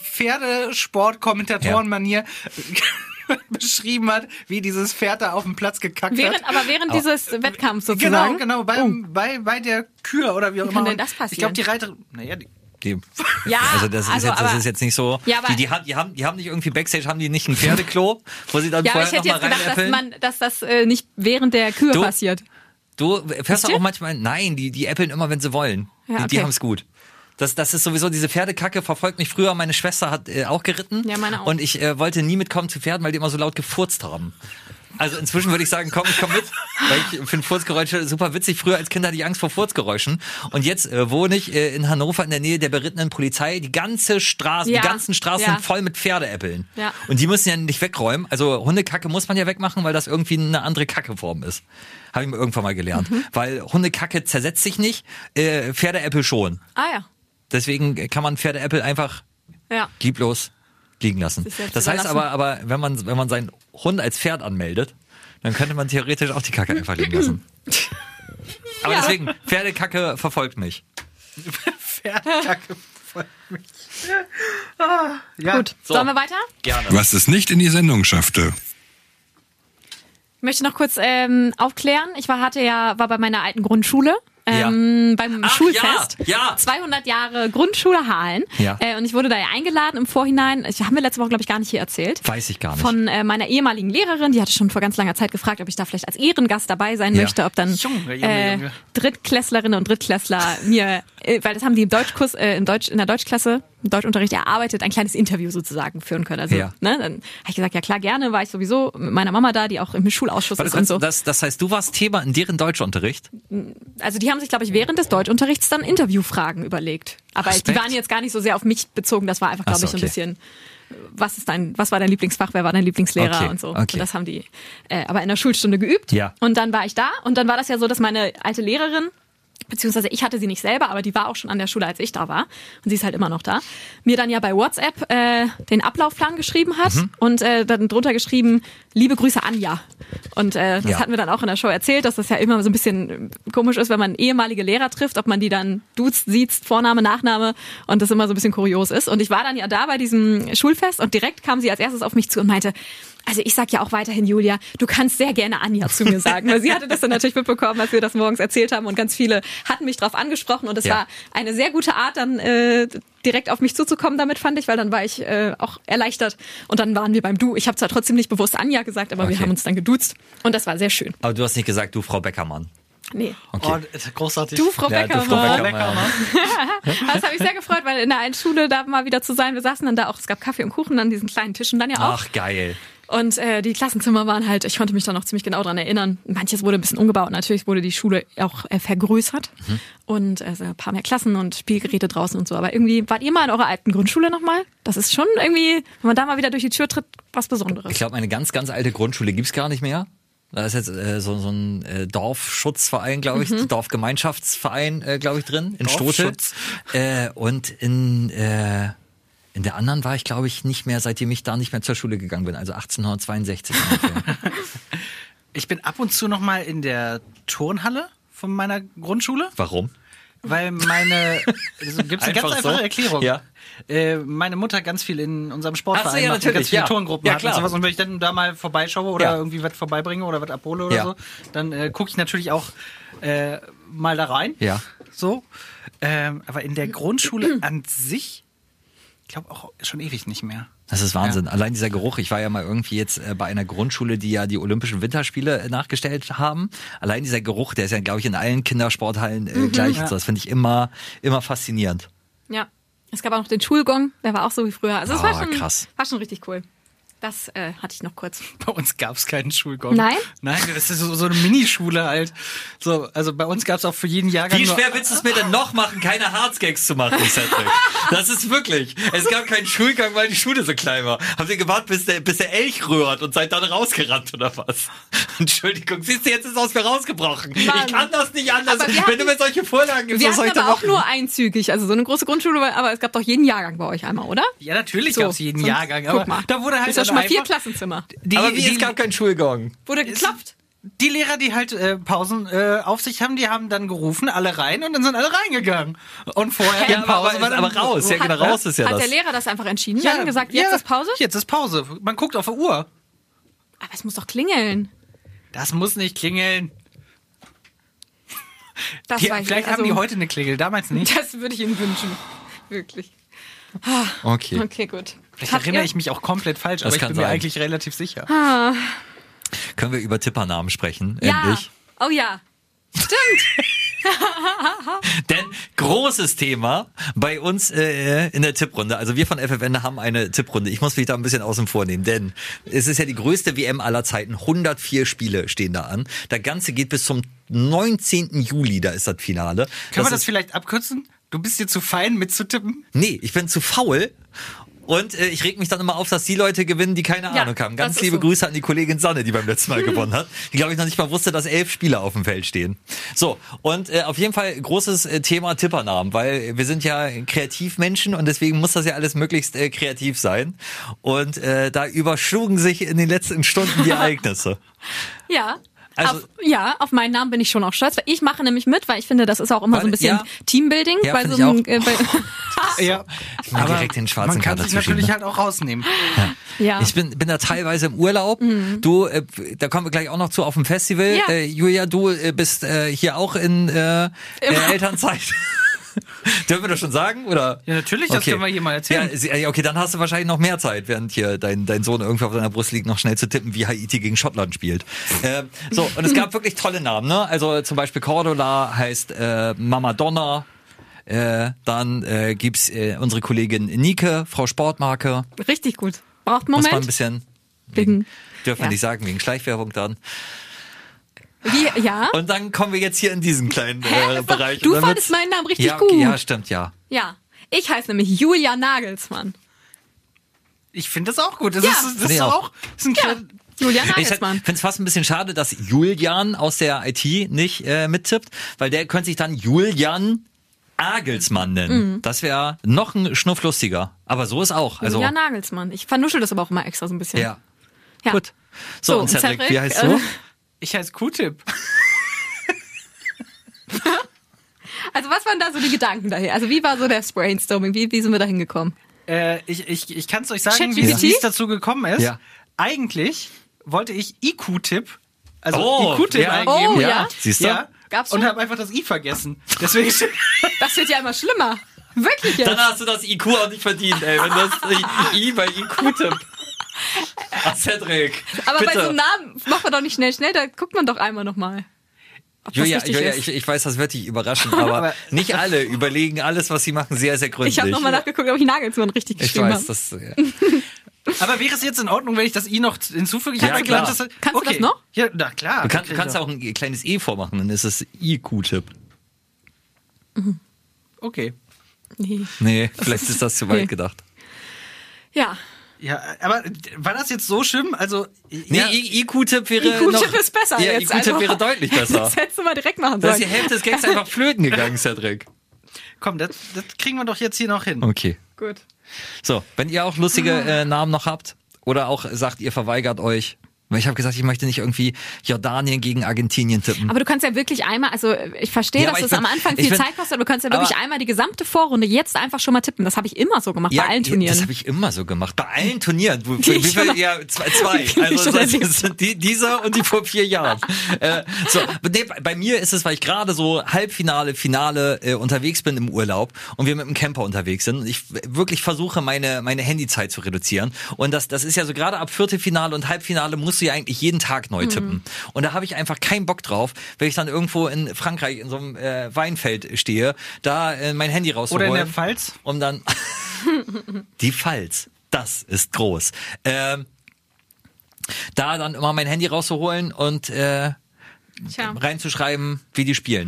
Pferdesport-Kommentatoren-Manier beschrieben hat, wie dieses Pferd da auf dem Platz gekackt Während, hat. aber während dieses Wettkampfs Genau, sozusagen. genau, bei, Oh. bei, bei der Kür oder wie auch Wie immer. kann denn Und das passieren? Ich glaube, die Reiterin, naja, die, Die, Ja, also das ist also, jetzt, das aber- ist jetzt nicht so. Ja, aber- die, die, haben, die haben, die haben nicht irgendwie Backstage, haben die nicht ein Pferdeklo, wo sie dann Ja, aber vorher ich hätte noch mal jetzt gedacht, dass reinäppeln? man, dass das äh, nicht während der Kür Du- passiert. Du fährst Wisst doch ihr? auch manchmal, nein, die, die äppeln immer, wenn sie wollen. Ja, Die, die okay. haben es gut. Das, das ist sowieso, diese Pferdekacke verfolgt mich früher. Meine Schwester hat äh, auch geritten. Ja, meine auch. Und ich äh, wollte nie mitkommen zu Pferden, weil die immer so laut gefurzt haben. Also inzwischen würde ich sagen, komm, ich komm mit, weil ich finde Furzgeräusche super witzig. Früher als Kind hatte ich Angst vor Furzgeräuschen. Und jetzt äh, wohne ich äh, in Hannover in der Nähe der berittenen Polizei. Die ganze Straße, Ja, die ganzen Straßen ja. sind voll mit Pferdeäppeln. Ja. Und die müssen ja nicht wegräumen. Also Hundekacke muss man ja wegmachen, weil das irgendwie eine andere Kackeform ist. Habe ich mir irgendwann mal gelernt. Mhm. Weil Hundekacke zersetzt sich nicht, äh, Pferdeäppel schon. Ah ja. Deswegen kann man Pferdeäppel einfach Ja. lieblos liegen lassen. Sich selbst Das heißt überlassen. aber, aber wenn man, wenn man seinen Hund als Pferd anmeldet, dann könnte man theoretisch auch die Kacke einfach liegen lassen. Aber Ja. deswegen, Pferdekacke verfolgt mich. Pferdekacke folgt mich. Ah, ja. Gut. So. Sollen wir weiter? Gerne. Was es nicht in die Sendung schaffte. Ich möchte noch kurz ähm, aufklären. Ich war, hatte ja, war bei meiner alten Grundschule. Ähm, beim Ach, Schulfest. ja, ja. zweihundert Jahre Grundschule Hahlen. Ja. Äh, und ich wurde da ja eingeladen im Vorhinein. Das haben wir letzte Woche, glaube ich, gar nicht hier erzählt. Weiß ich gar nicht. Von äh, meiner ehemaligen Lehrerin. Die hatte schon vor ganz langer Zeit gefragt, ob ich da vielleicht als Ehrengast dabei sein Ja. möchte. Ob dann Junge, Junge, äh, Junge. Drittklässlerinnen und Drittklässler mir, äh, weil das haben die im Deutschkurs, äh, im Deutsch, in der Deutschklasse, im Deutschunterricht erarbeitet, ein kleines Interview sozusagen führen können. Also, Ja. ne, dann habe ich gesagt, ja klar, gerne, war ich sowieso mit meiner Mama da, die auch im Schulausschuss Warte, ist und so. das, das heißt, du warst Thema in deren Deutschunterricht? Also die haben sich, glaube ich, während des Deutschunterrichts dann Interviewfragen überlegt. Aber Respekt. die waren jetzt gar nicht so sehr auf mich bezogen. Das war einfach, glaube Ach so, ich, so ein okay. bisschen, was ist dein, was war dein Lieblingsfach, wer war dein Lieblingslehrer Okay, und so. okay. Und das haben die äh, aber in der Schulstunde geübt. Ja. Und dann war ich da und dann war das ja so, dass meine alte Lehrerin, beziehungsweise ich hatte sie nicht selber, aber die war auch schon an der Schule, als ich da war. Und sie ist halt immer noch da. Mir dann ja bei WhatsApp äh, den Ablaufplan geschrieben hat Mhm. und äh, dann drunter geschrieben, liebe Grüße Anja. Und äh, das Ja. hatten wir dann auch in der Show erzählt, dass das ja immer so ein bisschen komisch ist, wenn man ehemalige Lehrer trifft, ob man die dann duzt, siezt, Vorname, Nachname und das immer so ein bisschen kurios ist. Und ich war dann ja da bei diesem Schulfest und direkt kam sie als erstes auf mich zu und meinte, Also ich sag ja auch weiterhin, Julia, du kannst sehr gerne Anja zu mir sagen, weil sie hatte das dann natürlich mitbekommen, als wir das morgens erzählt haben und ganz viele hatten mich drauf angesprochen und es Ja. war eine sehr gute Art, dann äh, direkt auf mich zuzukommen damit, fand ich, weil dann war ich äh, auch erleichtert und dann waren wir beim Du. Ich habe zwar trotzdem nicht bewusst Anja gesagt, aber Okay. wir haben uns dann geduzt und das war sehr schön. Aber du hast nicht gesagt, du Frau Beckermann. Nee. Okay. Oh, das ist großartig. Du, Frau Ja, du, Beckermann. Frau Frau Beckermann. Beckermann. Das habe ich sehr gefreut, weil in der einen Schule da mal wieder zu sein, wir saßen dann da auch, es gab Kaffee und Kuchen an diesen kleinen Tischen dann ja auch. Ach, geil. Und äh, die Klassenzimmer waren halt, ich konnte mich da noch ziemlich genau dran erinnern. Manches wurde ein bisschen umgebaut. Natürlich wurde die Schule auch äh, vergrößert. Mhm. Und äh, ein paar mehr Klassen und Spielgeräte draußen und so. Aber irgendwie, wart ihr mal in eurer alten Grundschule nochmal? Das ist schon irgendwie, wenn man da mal wieder durch die Tür tritt, was Besonderes. Ich glaube, eine ganz, ganz alte Grundschule gibt's gar nicht mehr. Da ist jetzt äh, so, so ein äh, Dorfschutzverein, glaube ich, Mhm. Dorfgemeinschaftsverein, äh, glaube ich, drin, in Stotel. Dorfschutz. Äh, und in, äh, in der anderen war ich, glaube ich, nicht mehr, seitdem ich da nicht mehr zur Schule gegangen bin, also achtzehnhundertzweiundsechzig ungefähr. Ich bin ab und zu noch mal in der Turnhalle von meiner Grundschule, Warum? weil meine, also gibt's eine Einfach ganz einfache so? Erklärung. Ja. Äh, meine Mutter ganz viel in unserem Ach so, Sportverein ja, macht und natürlich, ganz viele ja. Turngruppen Ja, hat klar. und sowas. Und wenn ich dann da mal vorbeischaue oder Ja. irgendwie was vorbeibringe oder was abhole oder Ja. so, dann äh, gucke ich natürlich auch äh, mal da rein. Ja. So. Ähm, aber in der Grundschule an sich, ich glaube auch schon ewig nicht mehr. Das ist Wahnsinn. Allein dieser Geruch. Ich war ja mal irgendwie jetzt äh, bei einer Grundschule, die ja die Olympischen Winterspiele äh, nachgestellt haben. Allein dieser Geruch, der ist ja, glaube ich, in allen Kindersporthallen äh, gleich. Ja. Das finde ich immer, immer faszinierend. Ja. Es gab auch noch den Schulgong, der war auch so wie früher. Also es war Ah, schon, krass. war schon richtig cool. Das äh, hatte ich noch kurz. Bei uns gab es keinen Schulgong. Nein? Nein, das ist so, so eine Minischule halt. So, also bei uns gab es auch für jeden Jahrgang Wie nur- schwer willst du es mir denn noch machen, keine Harzgags zu machen, Cedric? Das ist wirklich. Es gab keinen Schulgang, weil die Schule so klein war. Habt ihr gewartet, bis der, bis der Elch rührt und seid dann rausgerannt oder was? Entschuldigung, siehst du, jetzt ist aus mir rausgebrochen. Mann. Ich kann das nicht anders. Aber wir Wenn hatten- du mir solche Vorlagen gibst, Wir was soll hatten ich da aber auch machen? nur einzügig, also so eine große Grundschule, aber es gab doch jeden Jahrgang bei euch einmal, oder? Ja, natürlich So, gab es jeden sonst- Jahrgang. guck Aber mal. da wurde halt Das ist ja dann schon mal vier einfach- Klassenzimmer. Die, Aber wie, die, es gab keinen Schulgang. Wurde geklopft. die Lehrer, die halt äh, Pausen äh, auf sich haben, die haben dann gerufen, alle rein und dann sind alle reingegangen. Und vorher Ja, in aber- Pause aber- war dann aber raus, ja, genau, raus ist ja Hat das. der Lehrer das einfach entschieden? Ja, dann gesagt, jetzt ja, ist Pause? Jetzt ist Pause. Man guckt auf die Uhr. Aber es muss doch klingeln. Das muss nicht klingeln. Das Die, war ich vielleicht also, haben die heute eine Klingel, damals nicht. Das würde ich Ihnen wünschen. Wirklich. Okay. Okay, gut. Vielleicht Habt erinnere ihr- ich mich auch komplett falsch, Das aber ich kann bin mir sein. eigentlich relativ sicher. Können wir über Tippernamen sprechen? Ja. Endlich. Oh ja. Stimmt. Denn großes Thema bei uns äh, in der Tipprunde. Also wir von F F N haben eine Tipprunde. Ich muss mich da ein bisschen außen vor nehmen, denn es ist ja die größte W M aller Zeiten. hundertvier Spiele stehen da an. Das Ganze geht bis zum neunzehnten Juli, da ist das Finale. Können wir das ist, vielleicht abkürzen? Du bist dir zu fein mitzutippen? Nee, ich bin zu faul. Und äh, ich reg mich dann immer auf, dass die Leute gewinnen, die keine Ja, Ahnung haben. das Ganz ist liebe so. Grüße an die Kollegin Sanne, die beim letzten Mal gewonnen hat. Die, glaube ich, noch nicht mal wusste, dass elf Spieler auf dem Feld stehen. So, und äh, auf jeden Fall großes äh, Thema Tippernamen, weil wir sind ja Kreativmenschen und deswegen muss das ja alles möglichst äh, kreativ sein. Und äh, da überschlugen sich in den letzten Stunden die Ereignisse. Ja. Also- auf, ja, auf meinen Namen bin ich schon auch stolz, weil ich mache nämlich mit, weil ich finde, das ist auch immer so ein Weil- bisschen ja. Teambuilding. Ja, bei find so ich einem, auch. äh, bei, Ja. Ich meine, direkt den schwarzen man kann Kader sich zu schieben, natürlich ne? halt auch rausnehmen. ja. Ich bin, bin da teilweise im Urlaub. Du, äh, da kommen wir gleich auch noch zu auf dem Festival. Ja. Äh, Julia, du äh, bist äh, hier auch in äh, äh, Elternzeit. Dürfen wir das schon sagen? Oder? Ja, natürlich, das können wir hier mal erzählen. Ja, sie- ja, okay, dann hast du wahrscheinlich noch mehr Zeit, während hier dein, dein Sohn irgendwie auf deiner Brust liegt, noch schnell zu tippen, wie Haiti gegen Schottland spielt. Äh, so, und es gab wirklich tolle Namen, ne? Also zum Beispiel Cordula heißt äh, Mama Donna. Äh, dann äh, gibt's äh, unsere Kollegin Nike, Frau Sportmarke. Richtig gut. Braucht einen Muss man ein Moment. bisschen, Wegen, dürfen wir ja. nicht sagen, wegen Schleichwerbung dann. Wie, ja. Und dann kommen wir jetzt hier in diesen kleinen Hä? äh, Das ist doch- Bereich. du Und dann fandest wird's- meinen Namen richtig ja, okay, gut. Ja, stimmt, ja. Ja. Ich heiße nämlich Julia Nagelsmann. Ich finde das auch gut. Das Ja. ist, das Find ich ist auch. auch. Das ist ein Ja. Kre- Julia Ich Nagelsmann. finde es fast ein bisschen schade, dass Julian aus der I T nicht äh, mittippt, weil der könnte sich dann Julian Agelsmann nennen. Mhm. Das wäre noch ein Schnuff lustiger. Aber so ist auch. Also, Julia Nagelsmann. Ich vernuschel das aber auch immer extra so ein bisschen. ja. Ja. Gut. So, So, und Cedric, Cedric, wie heißt äh, du? Ich heiße Q-Tip. Also was waren da so die Gedanken daher? Also wie war so das Brainstorming? Wie, wie sind wir da hingekommen? Äh, ich ich, ich kann es euch sagen, ChatGPT? wie es wie es dazu gekommen ist. Ja. eigentlich wollte ich I Q-Tipp, also Oh, I Q-Tipp ja. eingeben. Oh, ja. Siehst du? Ja. Gab's Und schon? habe einfach das I vergessen. Deswegen Das wird ja immer schlimmer. Wirklich jetzt. Dann hast du das I Q auch nicht verdient, ey. Wenn du das I bei I Q-Tipp. Ach, Cedric. Aber bitte. bei so einem Namen macht man doch nicht schnell, schnell, da guckt man doch einmal nochmal. Ob das Julia, richtig Julia ist. ich, ich weiß, das wird dich überraschen, aber, Aber- nicht alle überlegen alles, was sie machen, sehr, sehr gründlich. Ich habe nochmal nachgeguckt, ob ich Nagelsmann richtig Ich geschrieben weiß, habe. das. Ja. Aber wäre es jetzt in Ordnung, wenn ich das I noch hinzufüge? Ich Ja, hab klar. gedacht, dass- Kannst du das noch? Ja, na klar. Du, kann, krieg du kannst ich auch ein kleines E vormachen, dann ist es I Q-Tipp. noch. Okay. Nee. Nee, vielleicht ist das zu weit Nee. gedacht. Ja. Ja, aber war das jetzt so schlimm? Also, Nee, ja, I Q-Tipp wäre I Q-Tipp noch, ist besser Ja, jetzt. I Q-Tipp also. wäre deutlich besser. Das hättest du mal direkt machen Da ist sollen. die Hälfte des Gags einfach flöten gegangen, Cedric. komm, das, das kriegen wir doch jetzt hier noch hin. Okay. Gut. So, wenn ihr auch lustige äh, Namen noch habt oder auch sagt, ihr verweigert euch. Weil ich habe gesagt, ich möchte nicht irgendwie Jordanien gegen Argentinien tippen. Aber du kannst ja wirklich einmal, also ich verstehe, Ja, dass aber es ich am find- Anfang ich viel find- Zeit kostet, aber du kannst ja wirklich aber- einmal die gesamte Vorrunde jetzt einfach schon mal tippen. Das habe ich immer so gemacht, bei allen Turnieren. Das habe ich immer so gemacht. Bei allen Turnieren. Wie, Die wie ich viel? schon- Ja, zwei. zwei. die ich Also schon das erlebt sind die, dieser und die vor vier Jahren. äh, so, nee, bei- bei mir ist es, weil ich gerade so Halbfinale, Finale äh, unterwegs bin im Urlaub und wir mit dem Camper unterwegs sind und ich wirklich versuche, meine meine Handyzeit zu reduzieren. Und das das ist ja so gerade ab Viertelfinale und Halbfinale musst du ja eigentlich jeden Tag neu tippen. Mhm. Und da habe ich einfach keinen Bock drauf, wenn ich dann irgendwo in Frankreich in so einem äh, Weinfeld stehe, da äh, mein Handy Oder rauszuholen. in der Pfalz? Um dann die Pfalz, das ist groß. Ähm, da dann immer mein Handy rauszuholen und äh, Tja. reinzuschreiben, wie die spielen.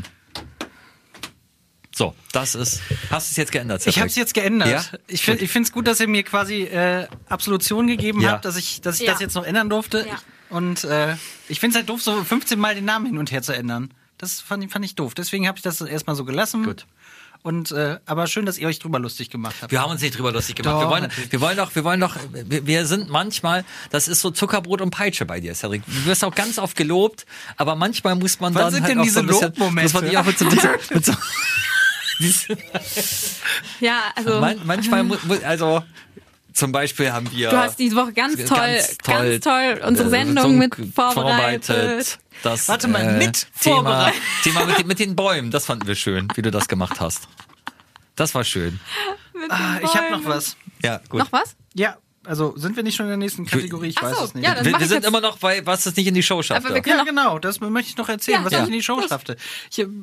So, das ist. Hast du es jetzt geändert? Ich Cedric? habe es jetzt geändert. Ja? Ich finde ich finde es gut, dass ihr mir quasi äh, Absolution gegeben Ja. habt, dass ich dass ich Ja. das jetzt noch ändern durfte. Ja. Und äh, ich finde es halt doof, so fünfzehn Mal den Namen hin und her zu ändern. Das fand, ich- fand ich doof. Deswegen habe ich das erstmal so gelassen. Gut. Und äh, aber schön, dass ihr euch drüber lustig gemacht habt. Wir haben uns nicht drüber lustig gemacht. Doch, wir wollen, natürlich. wir wollen doch, wir wollen doch, wir, wir sind manchmal, das ist so Zuckerbrot und Peitsche bei dir, Cedric. Du wirst auch ganz oft gelobt, aber manchmal muss man Was dann sind halt denn auch diese so ein bisschen, Lobmomente? muss man die auch mit so, mit so, mit so Ja, also Man, manchmal mu- mu- also zum Beispiel haben wir. du hast diese Woche ganz toll, ganz ganz toll, toll, unsere äh, Sendung so mit vorbereitet. Das, Warte mal, äh, mit Thema, vorbereitet. Thema mit, den- mit den Bäumen, das fanden wir schön, wie du das gemacht hast. Das war schön. Mit Ah, den ich habe noch Bäumen. was. Ja, gut. Noch was? Ja, also sind wir nicht schon in der nächsten Kategorie? Ich Ach weiß so, es nicht. ja, dann Wir, mach wir ich sind jetzt- immer noch bei, was es nicht in die Show schafft. Aber wir können Ja, noch- genau, das möchte ich noch erzählen, Ja, was ja. ich in die Show Los. schaffte. Ich, äh,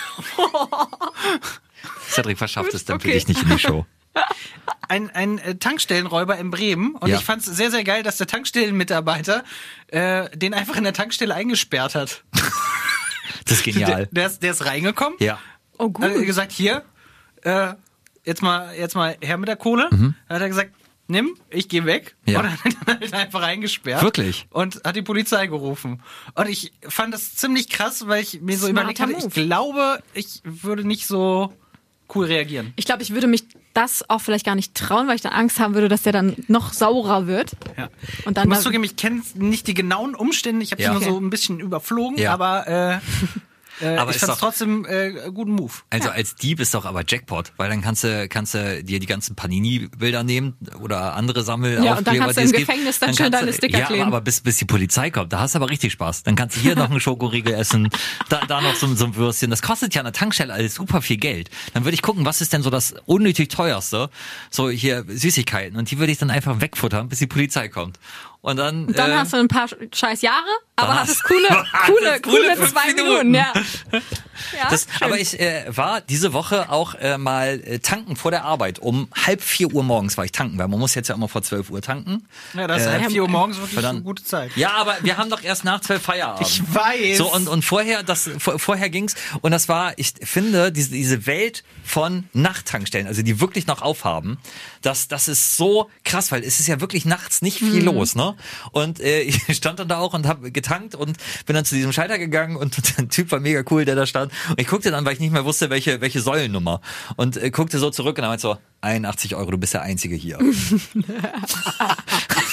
Cedric verschafft es dann für Okay. dich nicht in die Show. ein, ein äh, Tankstellenräuber in Bremen und Ja. ich fand es sehr, sehr geil, dass der Tankstellenmitarbeiter äh, den einfach in der Tankstelle eingesperrt hat. Das ist Der, genial. der, ist, der ist reingekommen, Ja. Oh gut. hat gesagt, hier, äh, jetzt mal jetzt mal her mit der Kohle. Mhm. Dann hat er gesagt, nimm, ich gehe weg. Ja. Und dann hat er halt einfach eingesperrt. Wirklich? Und hat die Polizei gerufen. Und ich fand das ziemlich krass, weil ich mir so Smarter überlegt hatte, ich Move. glaube, ich würde nicht so cool reagieren. Ich glaube, ich würde mich das auch vielleicht gar nicht trauen, weil ich dann Angst haben würde, dass der dann noch saurer wird. Ja. Und Ich dann muss da- zugeben, ich kenne nicht die genauen Umstände. Ich habe Ja. nur Okay. so ein bisschen überflogen, Ja. aber, äh, äh, Aber ich ist fand es doch- trotzdem äh, guten Move. Also als Dieb ist doch aber Jackpot, weil dann kannst du kannst du dir die ganzen Panini-Bilder nehmen oder andere Sammel Ja, und dann Aufkleber, kannst du die es im gibt. Gefängnis dann Dann schön kannst deine du- Sticker ja, kleben. aber bis bis die Polizei kommt, da hast du aber richtig Spaß. Dann kannst du hier noch einen Schokoriegel essen, da, da noch so, so ein Würstchen. Das kostet ja an der Tankstelle alles super viel Geld. Dann würde ich gucken, was ist denn so das unnötig teuerste? So hier Süßigkeiten und die würde ich dann einfach wegfuttern, bis die Polizei kommt. Und dann Und dann äh, hast du ein paar scheiß Jahre, aber dann hattest hast- coole, coole, hattest coole, coole fünf zwei Minuten. Minuten. Ja. Ja, Das, schön. aber ich äh, war diese Woche auch äh, mal äh, tanken vor der Arbeit. Um halb vier Uhr morgens war ich tanken, weil man muss jetzt ja immer vor zwölf Uhr tanken. Ja, das ist Äh, halb vier Uhr morgens wirklich verdammt. eine gute Zeit. Ja, aber wir haben doch erst nach zwölf Feierabend. Ich weiß. So, und, und vorher, das, vor, vorher ging's, und das war, ich finde, diese, diese Welt von Nachttankstellen, also die wirklich noch aufhaben, das, das ist so krass, weil es ist ja wirklich nachts nicht viel Mhm. los, ne? Und äh, ich stand dann da auch und habe getankt und bin dann zu diesem Schalter gegangen und der Typ war mega cool, der da stand. Und ich guckte dann, weil ich nicht mehr wusste, welche, welche Säulennummer. Und äh, guckte so zurück und dann meinte so, einundachtzig Euro, du bist der Einzige hier.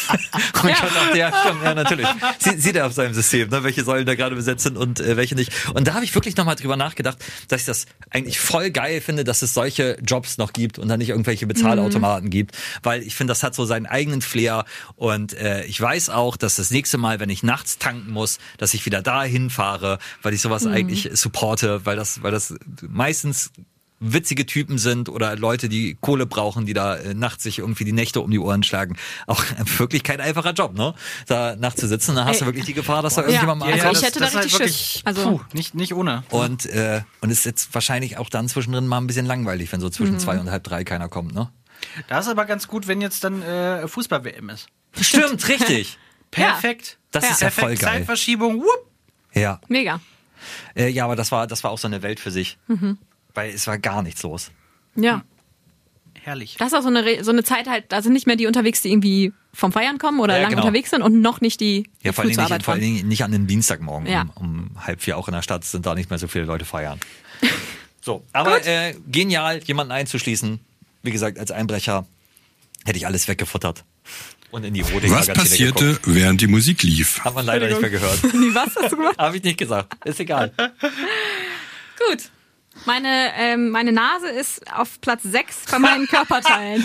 Und ja. schon dachte, ja, stimmt, ja, natürlich. Sie, sieht er auf seinem System, ne, welche Säulen da gerade besetzt sind und äh, welche nicht. Und da habe ich wirklich nochmal drüber nachgedacht, dass ich das eigentlich voll geil finde, dass es solche Jobs noch gibt und dann nicht irgendwelche Bezahlautomaten mhm. gibt, weil ich finde, das hat so seinen eigenen Flair und äh, ich weiß auch, dass das nächste Mal, wenn ich nachts tanken muss, dass ich wieder da hinfahre, weil ich sowas mhm. eigentlich supporte, weil das, weil das meistens witzige Typen sind oder Leute, die Kohle brauchen, die da äh, nachts sich irgendwie die Nächte um die Ohren schlagen. Auch äh, wirklich kein einfacher Job, ne? Da nachts zu sitzen, dann hast Ey. du wirklich die Gefahr, dass da irgendjemand ja, mal also ich hätte da richtig halt Schiss. Also puh, nicht nicht ohne. Und äh, und es ist jetzt wahrscheinlich auch dann zwischendrin mal ein bisschen langweilig, wenn so zwischen mhm. zwei und halb drei keiner kommt, ne? Da ist aber ganz gut, wenn jetzt dann äh, Fußball-W M ist. Stimmt, richtig. Perfekt. Das ja. ist ja voll geil. Zeitverschiebung. Whoop. Ja. Mega. Äh, ja, aber das war das war auch so eine Welt für sich. Mhm. Weil es war gar nichts los. Ja. Herrlich. Das ist auch so eine, so eine Zeit halt, da sind nicht mehr die unterwegs, die irgendwie vom Feiern kommen oder ja, lange genau. unterwegs sind und noch nicht die, die ja, vor allem zur nicht, Arbeit vor allen Dingen nicht an den Dienstagmorgen ja. um, um halb vier auch in der Stadt sind da nicht mehr so viele Leute feiern. So, aber äh, genial, jemanden einzuschließen. Wie gesagt, als Einbrecher hätte ich alles weggefuttert. Und in die Roding Was passierte, geguckt. während die Musik lief? Hat man leider nicht mehr gehört. Nee, was hast du gemacht? Habe ich nicht gesagt. Ist egal. Gut. Meine, ähm, meine Nase ist auf Platz sechs von meinen Körperteilen.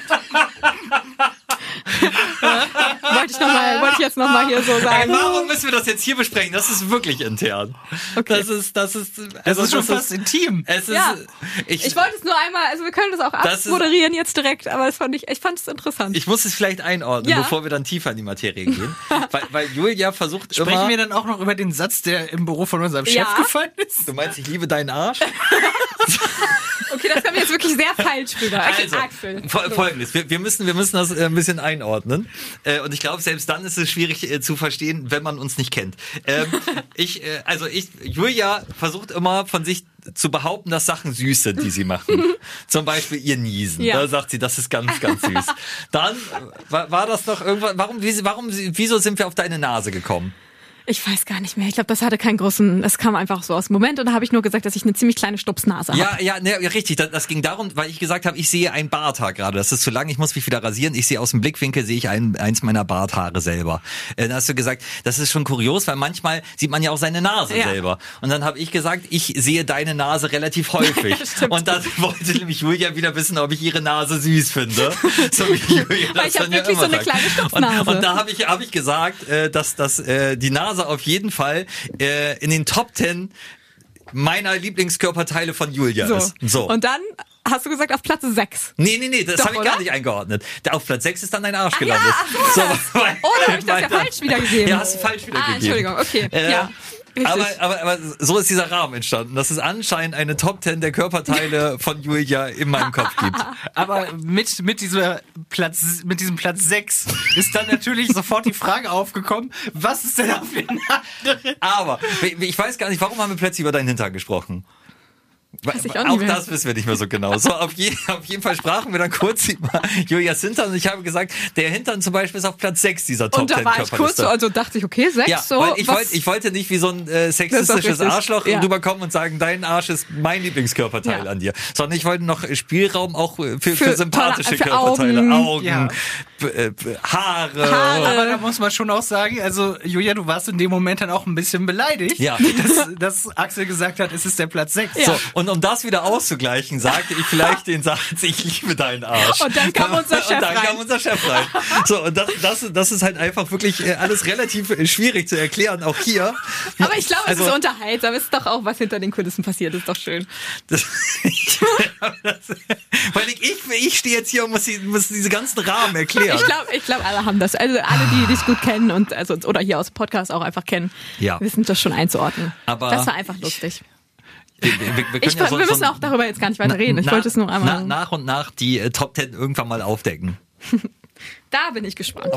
wollte ich noch mal, wollte ich jetzt nochmal hier so sagen. Ey, warum müssen wir das jetzt hier besprechen? Das ist wirklich intern. Okay. Das ist, das ist, also das ist schon das fast ist, intim. Es ist, ja. ich, ich wollte es nur einmal, also wir können das auch abmoderieren jetzt direkt, aber das fand ich, ich fand es interessant. Ich muss es vielleicht einordnen, ja. bevor wir dann tiefer in die Materie gehen. weil, weil Julia versucht Sprechen immer... Sprechen wir dann auch noch über den Satz, der im Büro von unserem Chef ja. gefallen ist? Du meinst, ich liebe deinen Arsch? Okay, das kommt jetzt wirklich sehr falsch rüber. Okay, also, folgendes, wir, wir, müssen, wir müssen das ein bisschen einordnen. Äh, und ich glaube, selbst dann ist es schwierig äh, zu verstehen, wenn man uns nicht kennt. Ähm, ich, äh, also ich, Julia versucht immer von sich zu behaupten, dass Sachen süß sind, die sie machen. Zum Beispiel ihr Niesen. Ja. Da sagt sie, das ist ganz, ganz süß. Dann war, war das noch irgendwann, warum, wie, warum, wieso sind wir auf deine Nase gekommen? Ich weiß gar nicht mehr. Ich glaube, das hatte keinen großen, es kam einfach so aus dem Moment und da habe ich nur gesagt, dass ich eine ziemlich kleine Stupsnase habe. Ja, ja, ne, richtig. Das, das ging darum, weil ich gesagt habe, ich sehe ein Barthaar gerade. Das ist zu lang, ich muss mich wieder rasieren. Ich sehe aus dem Blickwinkel, sehe ich ein, eins meiner Barthaare selber. Äh, dann hast du gesagt, das ist schon kurios, weil manchmal sieht man ja auch seine Nase ja. selber. Und dann habe ich gesagt, ich sehe deine Nase relativ häufig. Und dann wollte nämlich Julia wieder wissen, ob ich ihre Nase süß finde. So wie Julia das weil ich habe ja wirklich so eine sagt. kleine Stupsnase. Und, und da habe ich, hab ich gesagt, äh, dass, dass äh, die Nase auf jeden Fall äh, in den Top Ten meiner Lieblingskörperteile von Julia so. ist. So. Und dann hast du gesagt auf Platz sechs. Nee, nee, nee, das habe ich gar nicht eingeordnet. Auf Platz sechs ist dann dein Arsch gelandet. Ja, so, so, weil, oh, da habe ich das ja falsch wiedergegeben. Ja, hast du falsch wiedergegeben. Ah, Entschuldigung, okay. Äh, ja. Aber, aber, aber so ist dieser Rahmen entstanden, dass es anscheinend eine Top Ten der Körperteile von Julia in meinem Kopf gibt. Aber mit, mit, dieser Platz, mit diesem Platz sechs ist dann natürlich sofort die Frage aufgekommen, was ist denn auf den anderen? Aber ich weiß gar nicht, warum haben wir plötzlich über deinen Hintern gesprochen? Weiß ich auch, auch nicht das wissen wir nicht mehr so genau. So, auf, je, auf jeden Fall sprachen wir dann kurz über Julias Hintern und ich habe gesagt, der Hintern zum Beispiel ist auf Platz sechs dieser Top Ten Körperliste. Und da war ich kurz so, also dachte ich, okay, sechs, ja, so. Weil ich, wollt, ich wollte nicht wie so ein äh, sexistisches Arschloch ja. rüberkommen und sagen, dein Arsch ist mein Lieblingskörperteil ja. an dir. Sondern ich wollte noch Spielraum auch für, für, für sympathische tolle, für Körperteile. Augen, Augen ja. b- äh, b- Haare. Haare. Aber da muss man schon auch sagen, also Julia, du warst in dem Moment dann auch ein bisschen beleidigt, ja. dass, dass Axel gesagt hat, es ist der Platz sechs. Ja. So, und um das wieder auszugleichen, sagte ich vielleicht den Satz, ich liebe deinen Arsch. Und dann kam unser Chef rein. Und dann kam unser Chef rein. So, und das, das, das ist halt einfach wirklich alles relativ schwierig zu erklären, auch hier. Aber ich glaube, also, es ist unterhaltsam. Es ist doch auch, was hinter den Kulissen passiert, ist doch schön. Das, das, weil ich, ich, ich stehe jetzt hier und muss, die, muss diese ganzen Rahmen erklären. Ich glaube, ich glaub, alle haben das. Also alle, die dich gut kennen und also oder hier aus dem Podcast auch einfach kennen, ja. wissen das schon einzuordnen. Aber das war einfach lustig. Wir, wir, wir, ich, ja so, wir müssen so auch darüber jetzt gar nicht weiter reden. Ich na, wollte es nur einmal... Na, nach und nach die äh, Top Ten irgendwann mal aufdecken. Da bin ich gespannt.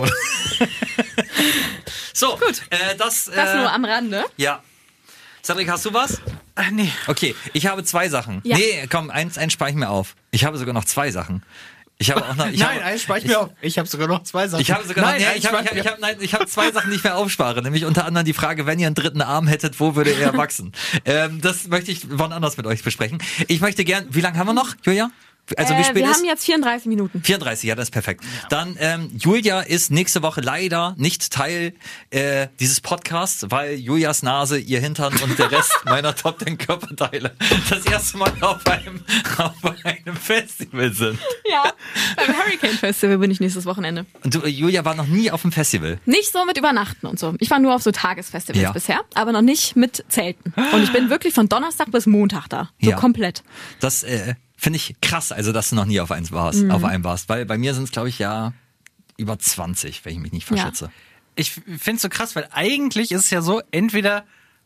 So, gut. Äh, das, äh, das nur am Rande. Ja. Cedric, hast du was? Ach, nee. Okay, ich habe zwei Sachen. Ja. Nee, komm, eins, eins spare ich mir auf. Ich habe sogar noch zwei Sachen. Ich habe auch noch. Ich nein, habe, eins spare ich mir auf. Ich habe sogar noch zwei Sachen. Ich habe sogar nein, noch. Nee, ich habe, ich habe, ich habe, nein, ich habe zwei Sachen, die ich mir aufspare. Nämlich unter anderem die Frage, wenn ihr einen dritten Arm hättet, wo würde er wachsen? ähm, das möchte ich wann anders mit euch besprechen. Ich möchte gern. Wie lange haben wir noch, Julia? Also wie Äh, spät wir ist? haben jetzt vierunddreißig Minuten. vierunddreißig, ja, das ist perfekt. Dann, ähm, Julia ist nächste Woche leider nicht Teil äh, dieses Podcasts, weil Julias Nase, ihr Hintern und der Rest meiner Top zehn Körperteile das erste Mal auf einem, auf einem Festival sind. Ja, beim Hurricane Festival bin ich nächstes Wochenende. Und du, Julia war noch nie auf dem Festival. Nicht so mit Übernachten und so. Ich war nur auf so Tagesfestivals Ja. bisher, aber noch nicht mit Zelten. Und ich bin wirklich von Donnerstag bis Montag da. So Ja. komplett. Das äh, finde ich krass, also dass du noch nie auf eins warst, Mhm. auf einem warst, weil bei mir sind es, glaube ich, ja über zwanzig, wenn ich mich nicht verschätze. Ich finde es so krass, weil eigentlich ist es ja so, entweder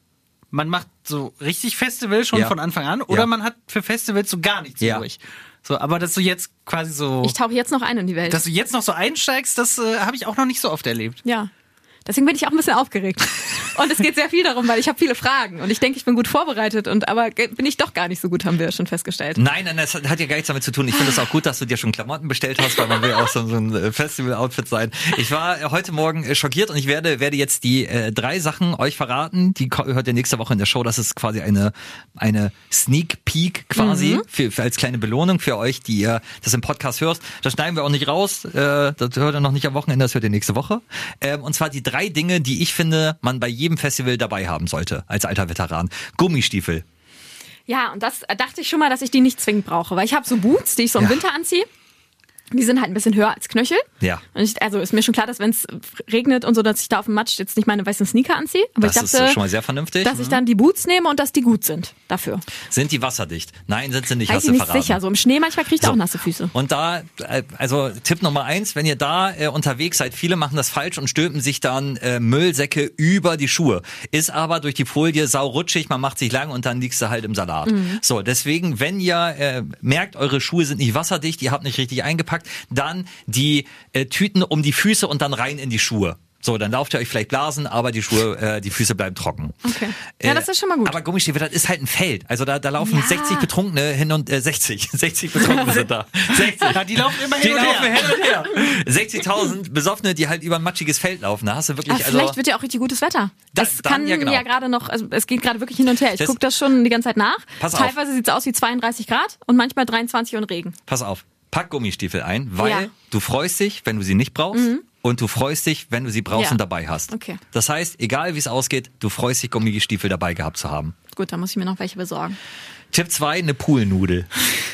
man macht so richtig Festival schon Ja. von Anfang an oder Ja. man hat für Festivals so gar nichts Ja. übrig. So, aber dass du jetzt quasi so, Ich tauche jetzt noch ein in die Welt. dass du jetzt noch so einsteigst, das äh, habe ich auch noch nicht so oft erlebt. Ja. Deswegen bin ich auch ein bisschen aufgeregt. Und es geht sehr viel darum, weil ich habe viele Fragen und ich denke, ich bin gut vorbereitet und aber bin ich doch gar nicht so gut, haben wir schon festgestellt. Nein, nein, das hat ja gar nichts damit zu tun. Ich finde es auch gut, dass du dir schon Klamotten bestellt hast, weil man will auch so, so ein Festival-Outfit sein. Ich war heute Morgen äh, schockiert und ich werde werde jetzt die äh, drei Sachen euch verraten. Die ko- hört ihr nächste Woche in der Show. Das ist quasi eine eine Sneak Peek quasi Mhm. für, für als kleine Belohnung für euch, die ihr das im Podcast hört. Das schneiden wir auch nicht raus. Äh, das hört ihr noch nicht am Wochenende, das hört ihr nächste Woche. Ähm, und zwar die drei Dinge, die ich finde, man bei jedem Festival dabei haben sollte als alter Veteran. Gummistiefel. Ja, und das äh, dachte ich schon mal, dass ich die nicht zwingend brauche, weil ich habe so Boots, die ich so im Ja. Winter anziehe. Die sind halt ein bisschen höher als Knöchel. Ja. Und ich, also ist mir schon klar, dass wenn es regnet und so, dass ich da auf dem Matsch jetzt nicht meine weißen Sneaker anziehe. Aber Das ich dachte, ist schon mal sehr vernünftig. dass ich dann die Boots nehme und dass die gut sind dafür. Sind die wasserdicht? Nein, sind sie nicht, Weiß hast ich du nicht verraten. sicher. So im Schnee manchmal kriege ich So. auch nasse Füße. Und da, äh, also Tipp Nummer eins, wenn ihr da äh, unterwegs seid, viele machen das falsch und stülpen sich dann äh, Müllsäcke über die Schuhe. Ist aber durch die Folie saurutschig, man macht sich lang und dann liegst du halt im Salat. Mhm. So, deswegen, wenn ihr äh, merkt, eure Schuhe sind nicht wasserdicht, ihr habt nicht richtig eingepackt, dann die äh, Tüten um die Füße und dann rein in die Schuhe. So, dann lauft ihr euch vielleicht Blasen, aber die Schuhe, äh, die Füße bleiben trocken. Okay. Ja, das ist schon mal gut. Aber Gummistiefel, das ist halt ein Feld. Also da, da laufen Ja. sechzig Betrunkene hin und äh, sechzig, sechzig Betrunkene sind da. sechzig. Ja, die laufen immer Die hin und laufen her. hin und her. sechzigtausend Besoffene, die halt über ein matschiges Feld laufen. Da hast du wirklich, Aber also. vielleicht wird ja auch richtig gutes Wetter. Da- Es dann, kann ja, ja, genau. gerade noch, also es geht gerade wirklich hin und her. Ich Das- gucke das schon die ganze Zeit nach. Pass auf. Teilweise sieht es aus wie zweiunddreißig Grad und manchmal dreiundzwanzig und Regen. Pass auf, pack Gummistiefel ein, weil Ja. du freust dich, wenn du sie nicht brauchst. Und du freust dich, wenn du sie brauchst Ja. und dabei hast. Okay. Das heißt, egal wie es ausgeht, du freust dich, Gummistiefel dabei gehabt zu haben. Gut, dann muss ich mir noch welche besorgen. Tipp zwei, eine Poolnudel.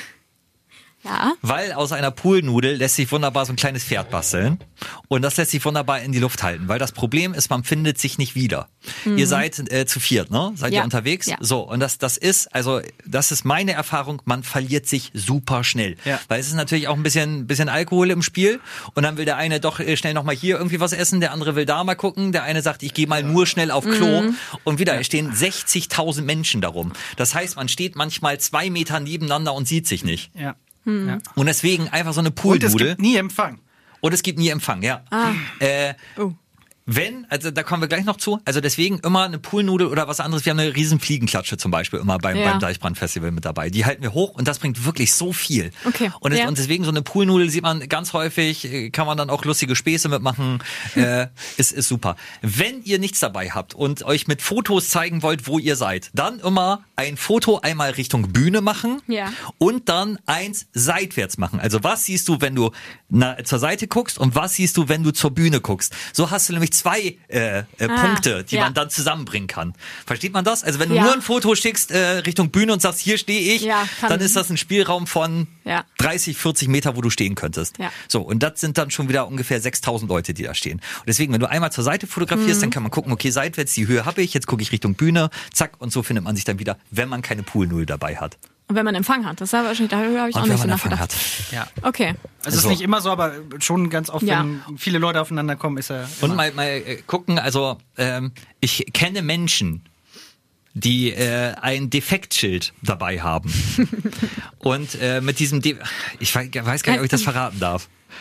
Ja. Weil aus einer Poolnudel lässt sich wunderbar so ein kleines Pferd basteln. Und das lässt sich wunderbar in die Luft halten. Weil das Problem ist, man findet sich nicht wieder. Ihr seid äh, zu viert, ne? Seid Ja. ihr unterwegs? Ja. So, und das, das ist, also, das ist meine Erfahrung, man verliert sich super schnell. Ja. Weil es ist natürlich auch ein bisschen, bisschen Alkohol im Spiel. Und dann will der eine doch äh, schnell nochmal hier irgendwie was essen, der andere will da mal gucken. Der eine sagt, ich gehe mal nur schnell auf Klo. Und wieder, es stehen sechzigtausend Menschen darum. Das heißt, man steht manchmal zwei Meter nebeneinander und sieht sich nicht. Ja. Ja. Und deswegen einfach so eine Und es Poolnudel. gibt nie Empfang. Und es gibt nie Empfang, ja. Ah. Äh, Oh. wenn, also da kommen wir gleich noch zu, also deswegen immer eine Poolnudel oder was anderes. Wir haben eine riesen Fliegenklatsche zum Beispiel immer beim, Ja. beim Deichbrand-Festival mit dabei. Die halten wir hoch und das bringt wirklich so viel. Okay. Und, es, Ja. und deswegen so eine Poolnudel sieht man ganz häufig, äh, kann man dann auch lustige Späße mitmachen, äh, ist, ist super. Wenn ihr nichts dabei habt und euch mit Fotos zeigen wollt, wo ihr seid, dann immer ein Foto einmal Richtung Bühne machen Ja. und dann eins seitwärts machen. Also was siehst du, wenn du na, zur Seite guckst und was siehst du, wenn du zur Bühne guckst? So hast du nämlich zwei äh, äh, Ah, Punkte, die ja. man dann zusammenbringen kann. Versteht man das? Also wenn du Ja. nur ein Foto schickst äh, Richtung Bühne und sagst, hier stehe ich, Ja, kann- dann ist das ein Spielraum von Ja. dreißig, vierzig Meter, wo du stehen könntest. Ja. So, und das sind dann schon wieder ungefähr sechstausend Leute, die da stehen. Und deswegen, wenn du einmal zur Seite fotografierst, Mhm. dann kann man gucken, okay, seitwärts, die Höhe habe ich, jetzt gucke ich Richtung Bühne, zack, und so findet man sich dann wieder, wenn man keine Poolnudel dabei hat. Und wenn man Empfang hat, das ist aber wahrscheinlich, darüber habe ich auch Und wenn nicht so man Empfang nachgedacht. hat. Ja. Okay. Also es So. ist nicht immer so, aber schon ganz oft, Ja. wenn viele Leute aufeinander kommen, ist er Und immer. mal, mal äh, gucken, also ähm, ich kenne Menschen, die äh, ein Defektschild dabei haben. Und äh, mit diesem, De ich weiß, weiß gar nicht, ob ich das verraten darf.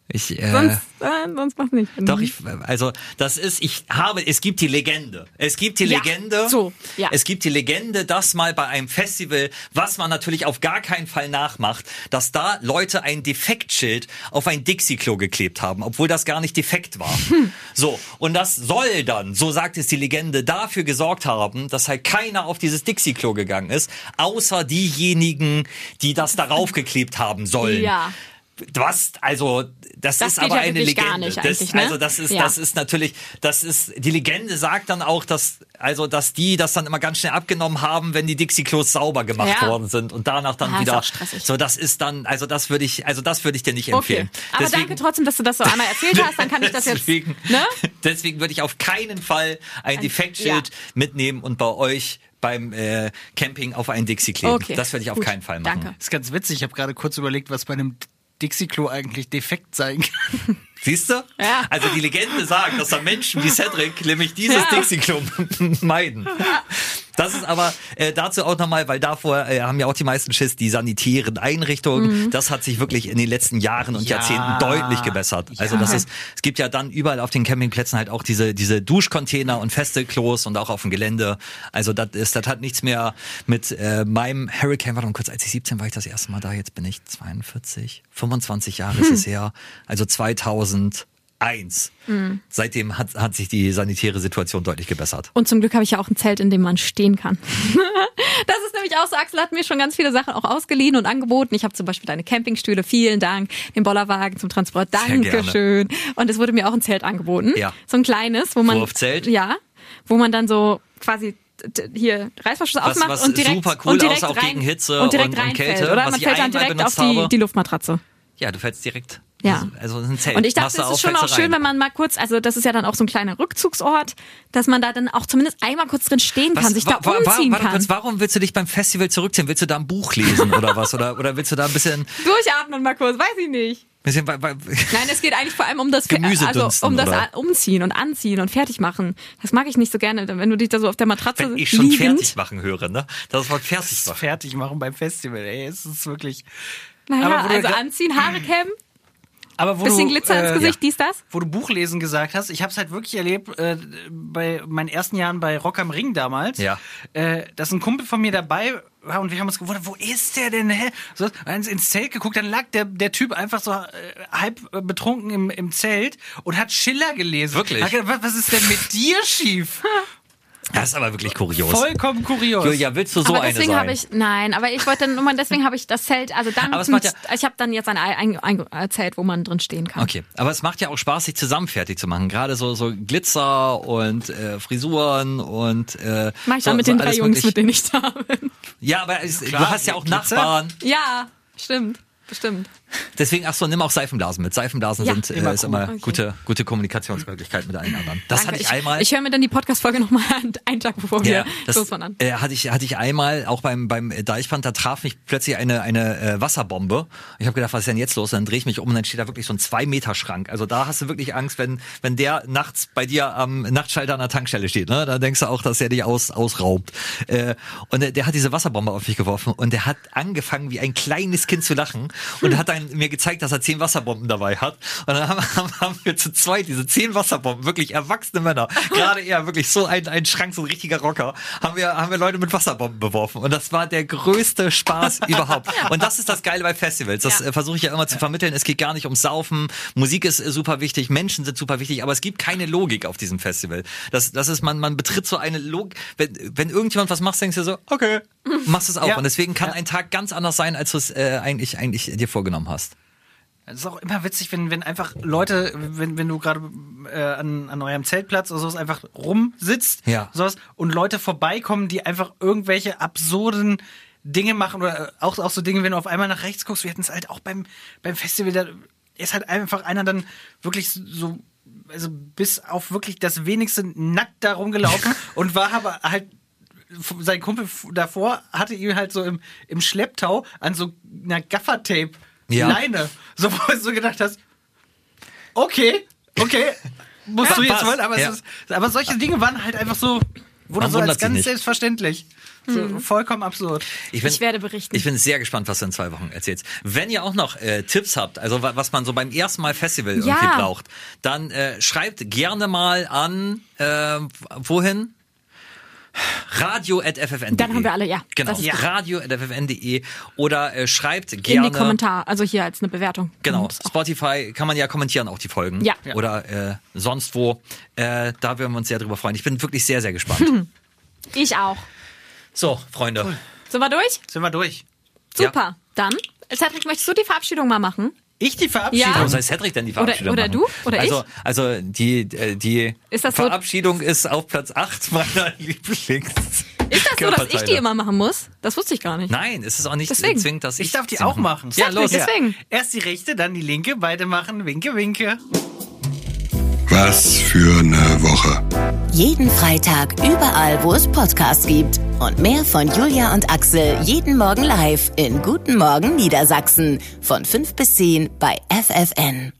Ich, äh, Sonst, äh, sonst mach's nicht. Doch, ich, also das ist, ich habe, es gibt die Legende. Es gibt die Ja, Legende. so, ja. Es gibt die Legende, dass mal bei einem Festival, was man natürlich auf gar keinen Fall nachmacht, dass da Leute ein Defektschild auf ein Dixie-Klo geklebt haben, obwohl das gar nicht defekt war. Hm. So, und das soll dann, so sagt es die Legende, dafür gesorgt haben, dass halt keiner auf dieses Dixie-Klo gegangen ist, außer diejenigen, die das darauf geklebt haben sollen. Ja. Was, also, das, Das ist geht aber ja eine wirklich Legende. gar nicht das, eigentlich, ne? Also, das ist, Ja. das ist natürlich, das ist, die Legende sagt dann auch, dass, also, dass die das dann immer ganz schnell abgenommen haben, wenn die Dixie-Klos sauber gemacht Ja. worden sind und danach dann Ah, ist wieder, auch stressig. so, das ist dann, also, das würde ich, also, das würde ich dir nicht Okay. empfehlen. Aber Deswegen- danke trotzdem, dass du das so einmal erzählt hast, dann kann ich das jetzt, deswegen, ne? deswegen würde ich auf keinen Fall ein, Ein- Defektschild ja. mitnehmen und bei euch beim äh, Camping auf einen Dixie kleben. Okay. Das würde ich auf Gut. keinen Fall machen. Danke. Das ist ganz witzig. Ich habe gerade kurz überlegt, was bei einem Dixie-Klo eigentlich defekt sein kann. Siehst du? Ja. Also die Legende sagt, dass da Menschen wie Cedric nämlich dieses Ja. Dixie-Klo meiden. Das ist aber äh, dazu auch nochmal, weil davor äh, haben ja auch die meisten Schiss, die sanitären Einrichtungen. Mhm. Das hat sich wirklich in den letzten Jahren und Ja. Jahrzehnten deutlich gebessert. Also das ist, es gibt ja dann überall auf den Campingplätzen halt auch diese diese Duschcontainer und feste Klos und auch auf dem Gelände. Also das ist, das hat nichts mehr mit äh, meinem Hurricane. Warte mal kurz, als ich siebzehn war ich das erste Mal da. Jetzt bin ich zweiundvierzig, fünfundzwanzig Jahre ist es her. Also zweitausendeins. Mhm. Seitdem hat, hat sich die sanitäre Situation deutlich gebessert. Und zum Glück habe ich ja auch ein Zelt, in dem man stehen kann. Das ist nämlich auch so, Axel hat mir schon ganz viele Sachen auch ausgeliehen und angeboten. Ich habe zum Beispiel deine Campingstühle, vielen Dank, den Bollerwagen zum Transport, Dankeschön. Und es wurde mir auch ein Zelt angeboten. Ja. So ein kleines, wo man... Wurfzelt? Ja, wo man dann so quasi t- hier Reißverschluss Was- aufmacht was und direkt, super cool und direkt aussah, auch rein, gegen Hitze und direkt und- und reinfällt, Kälte, oder? was Man ich fällt dann einmal direkt auf benutzt die, habe. die Luftmatratze. Ja, du fällst direkt. Ja. Also ein Zelt. Und ich dachte, Machst du es auf, ist schon fällst auch du schön, rein. wenn man mal kurz, also das ist ja dann auch so ein kleiner Rückzugsort, dass man da dann auch zumindest einmal kurz drin stehen kann, Was- sich da wa- wa- umziehen warte kann. kurz, warum willst du dich beim Festival zurückziehen? Willst du da ein Buch lesen oder was? Oder, oder willst du da ein bisschen, Durchatmen mal kurz, weiß ich nicht. bisschen bei, bei, Nein, es geht eigentlich vor allem um das Gemüse also dünsten, um das oder? A- Umziehen und Anziehen und fertig machen. Das mag ich nicht so gerne, wenn du dich da so auf der Matratze wenn ich schon liegend. fertig machen höre, ne? Das Wort fertig machen. Fertig machen beim Festival, ey. Es ist wirklich. Naja, Aber wo du also gra- anziehen, Haare kämmen, Aber wo bisschen du, Glitzer ins äh, Gesicht, dies, das. Wo du Buchlesen gesagt hast, ich habe es halt wirklich erlebt äh, bei meinen ersten Jahren bei Rock am Ring damals, Ja. äh, dass ein Kumpel von mir dabei war und wir haben uns gewundert, wo ist der denn? Hä? So, ins, ins Zelt geguckt, dann lag der, der Typ einfach so äh, halb äh, betrunken im, im Zelt und hat Schiller gelesen. Wirklich? Hat gedacht, was, was ist denn mit dir schief? Das ist aber wirklich kurios. Vollkommen kurios. Julia, willst du so aber eine deswegen sein? habe ich, nein, aber ich wollte dann nur mal, deswegen habe ich das Zelt, also dann, Aber es macht ja- ich habe dann jetzt ein, ein, ein, ein Zelt, wo man drin stehen kann. Okay, aber es macht ja auch Spaß, sich zusammen fertig zu machen. Gerade so so Glitzer und äh, Frisuren und äh, Mach ich so, dann mit so den drei alles Jungs, möglich. mit denen ich da bin. Ja, aber es, Klar, du hast ja auch Glitzer. Nachbarn. Ja, stimmt, bestimmt. Deswegen, ach so, nimm auch Seifenblasen mit. Seifenblasen Ja, sind äh, immer ist cool. immer Okay. gute gute Kommunikationsmöglichkeit mit allen anderen. Das Danke. hatte ich einmal. Ich höre mir dann die Podcast-Folge nochmal einen Tag bevor wir Ja, das losfahren an. äh, hatte ich hatte ich einmal auch beim beim Deichbrand, da traf mich plötzlich eine eine äh, Wasserbombe. Ich habe gedacht, was ist denn jetzt los? Und dann drehe ich mich um und dann steht da wirklich so ein zwei Meter Schrank. Also da hast du wirklich Angst, wenn wenn der nachts bei dir am Nachtschalter an der Tankstelle steht. Ne, da denkst du auch, dass er dich aus ausraubt. Äh, und der, der hat diese Wasserbombe auf mich geworfen und der hat angefangen wie ein kleines Kind zu lachen und hat dann mir gezeigt, dass er zehn Wasserbomben dabei hat. Und dann haben, haben, haben wir zu zweit diese zehn Wasserbomben, wirklich erwachsene Männer, gerade eher wirklich so ein, ein Schrank, so ein richtiger Rocker, haben wir, haben wir Leute mit Wasserbomben beworfen. Und das war der größte Spaß überhaupt. Und das ist das Geile bei Festivals. Das Ja. äh, versuche ich ja immer zu vermitteln. Es geht gar nicht ums Saufen. Musik ist äh, super wichtig. Menschen sind super wichtig. Aber es gibt keine Logik auf diesem Festival. Das, das ist, man, man betritt so eine Logik. Wenn, wenn irgendjemand was macht, denkst du so, okay, machst es auch. Ja. Und deswegen kann Ja. ein Tag ganz anders sein, als du es äh, eigentlich, eigentlich dir vorgenommen hast. Es ist auch immer witzig, wenn, wenn einfach Leute, wenn, wenn du gerade äh, an, an eurem Zeltplatz oder sowas einfach rumsitzt, Ja. sowas, und Leute vorbeikommen, die einfach irgendwelche absurden Dinge machen oder auch, auch so Dinge, wenn du auf einmal nach rechts guckst. Wir hatten es halt auch beim, beim Festival, da ist halt einfach einer dann wirklich so, also bis auf wirklich das wenigste nackt da rumgelaufen und war aber halt, sein Kumpel davor hatte ihn halt so im, im Schlepptau an so einer Gaffertape Ja. Leine. So, wo du so gedacht hast, okay, okay, musst du jetzt Was? wollen, aber, Ja. es ist, aber solche Dinge waren halt einfach so, Wurde Man so als wundert sich ganz nicht. selbstverständlich. So, vollkommen absurd. Ich, bin, Ich werde berichten. Ich bin sehr gespannt, was du in zwei Wochen erzählst. Wenn ihr auch noch äh, Tipps habt, also wa- was man so beim ersten Mal Festival Ja. irgendwie braucht, dann äh, schreibt gerne mal an, äh, wohin? radio at f f n punkt d e. Dann haben wir alle, ja. Genau, Das ist gut. radio at f f n punkt d e oder äh, schreibt In gerne. die Kommentare, also hier als eine Bewertung. Genau, Und auch- Spotify kann man ja kommentieren, auch die Folgen. Ja. Oder äh, sonst wo. Äh, da würden wir uns sehr drüber freuen. Ich bin wirklich sehr, sehr gespannt. Ich auch. So, Freunde. Sind wir durch? Sind wir durch. Super. Dann, Cedric, möchtest du die Verabschiedung mal machen? Ich die Verabschiedung. Ja. Warum soll Cedric denn die Verabschiedung oder machen? du? Oder also, ich? Also die, äh, die Ist das so- Verabschiedung ist auf Platz acht meiner Lieblings. Ist das so, dass ich die immer machen muss? Das wusste ich gar nicht. Nein, es ist auch nicht Deswegen. zwingend, dass ich Ich darf die sie auch mache. machen. Ja, Cedric, los. deswegen. Erst die rechte, dann die linke. Beide machen Winke, Winke. Was für eine Woche. Jeden Freitag überall, wo es Podcasts gibt. Und mehr von Julia und Axel jeden Morgen live in Guten Morgen Niedersachsen. Von fünf bis zehn bei F F N.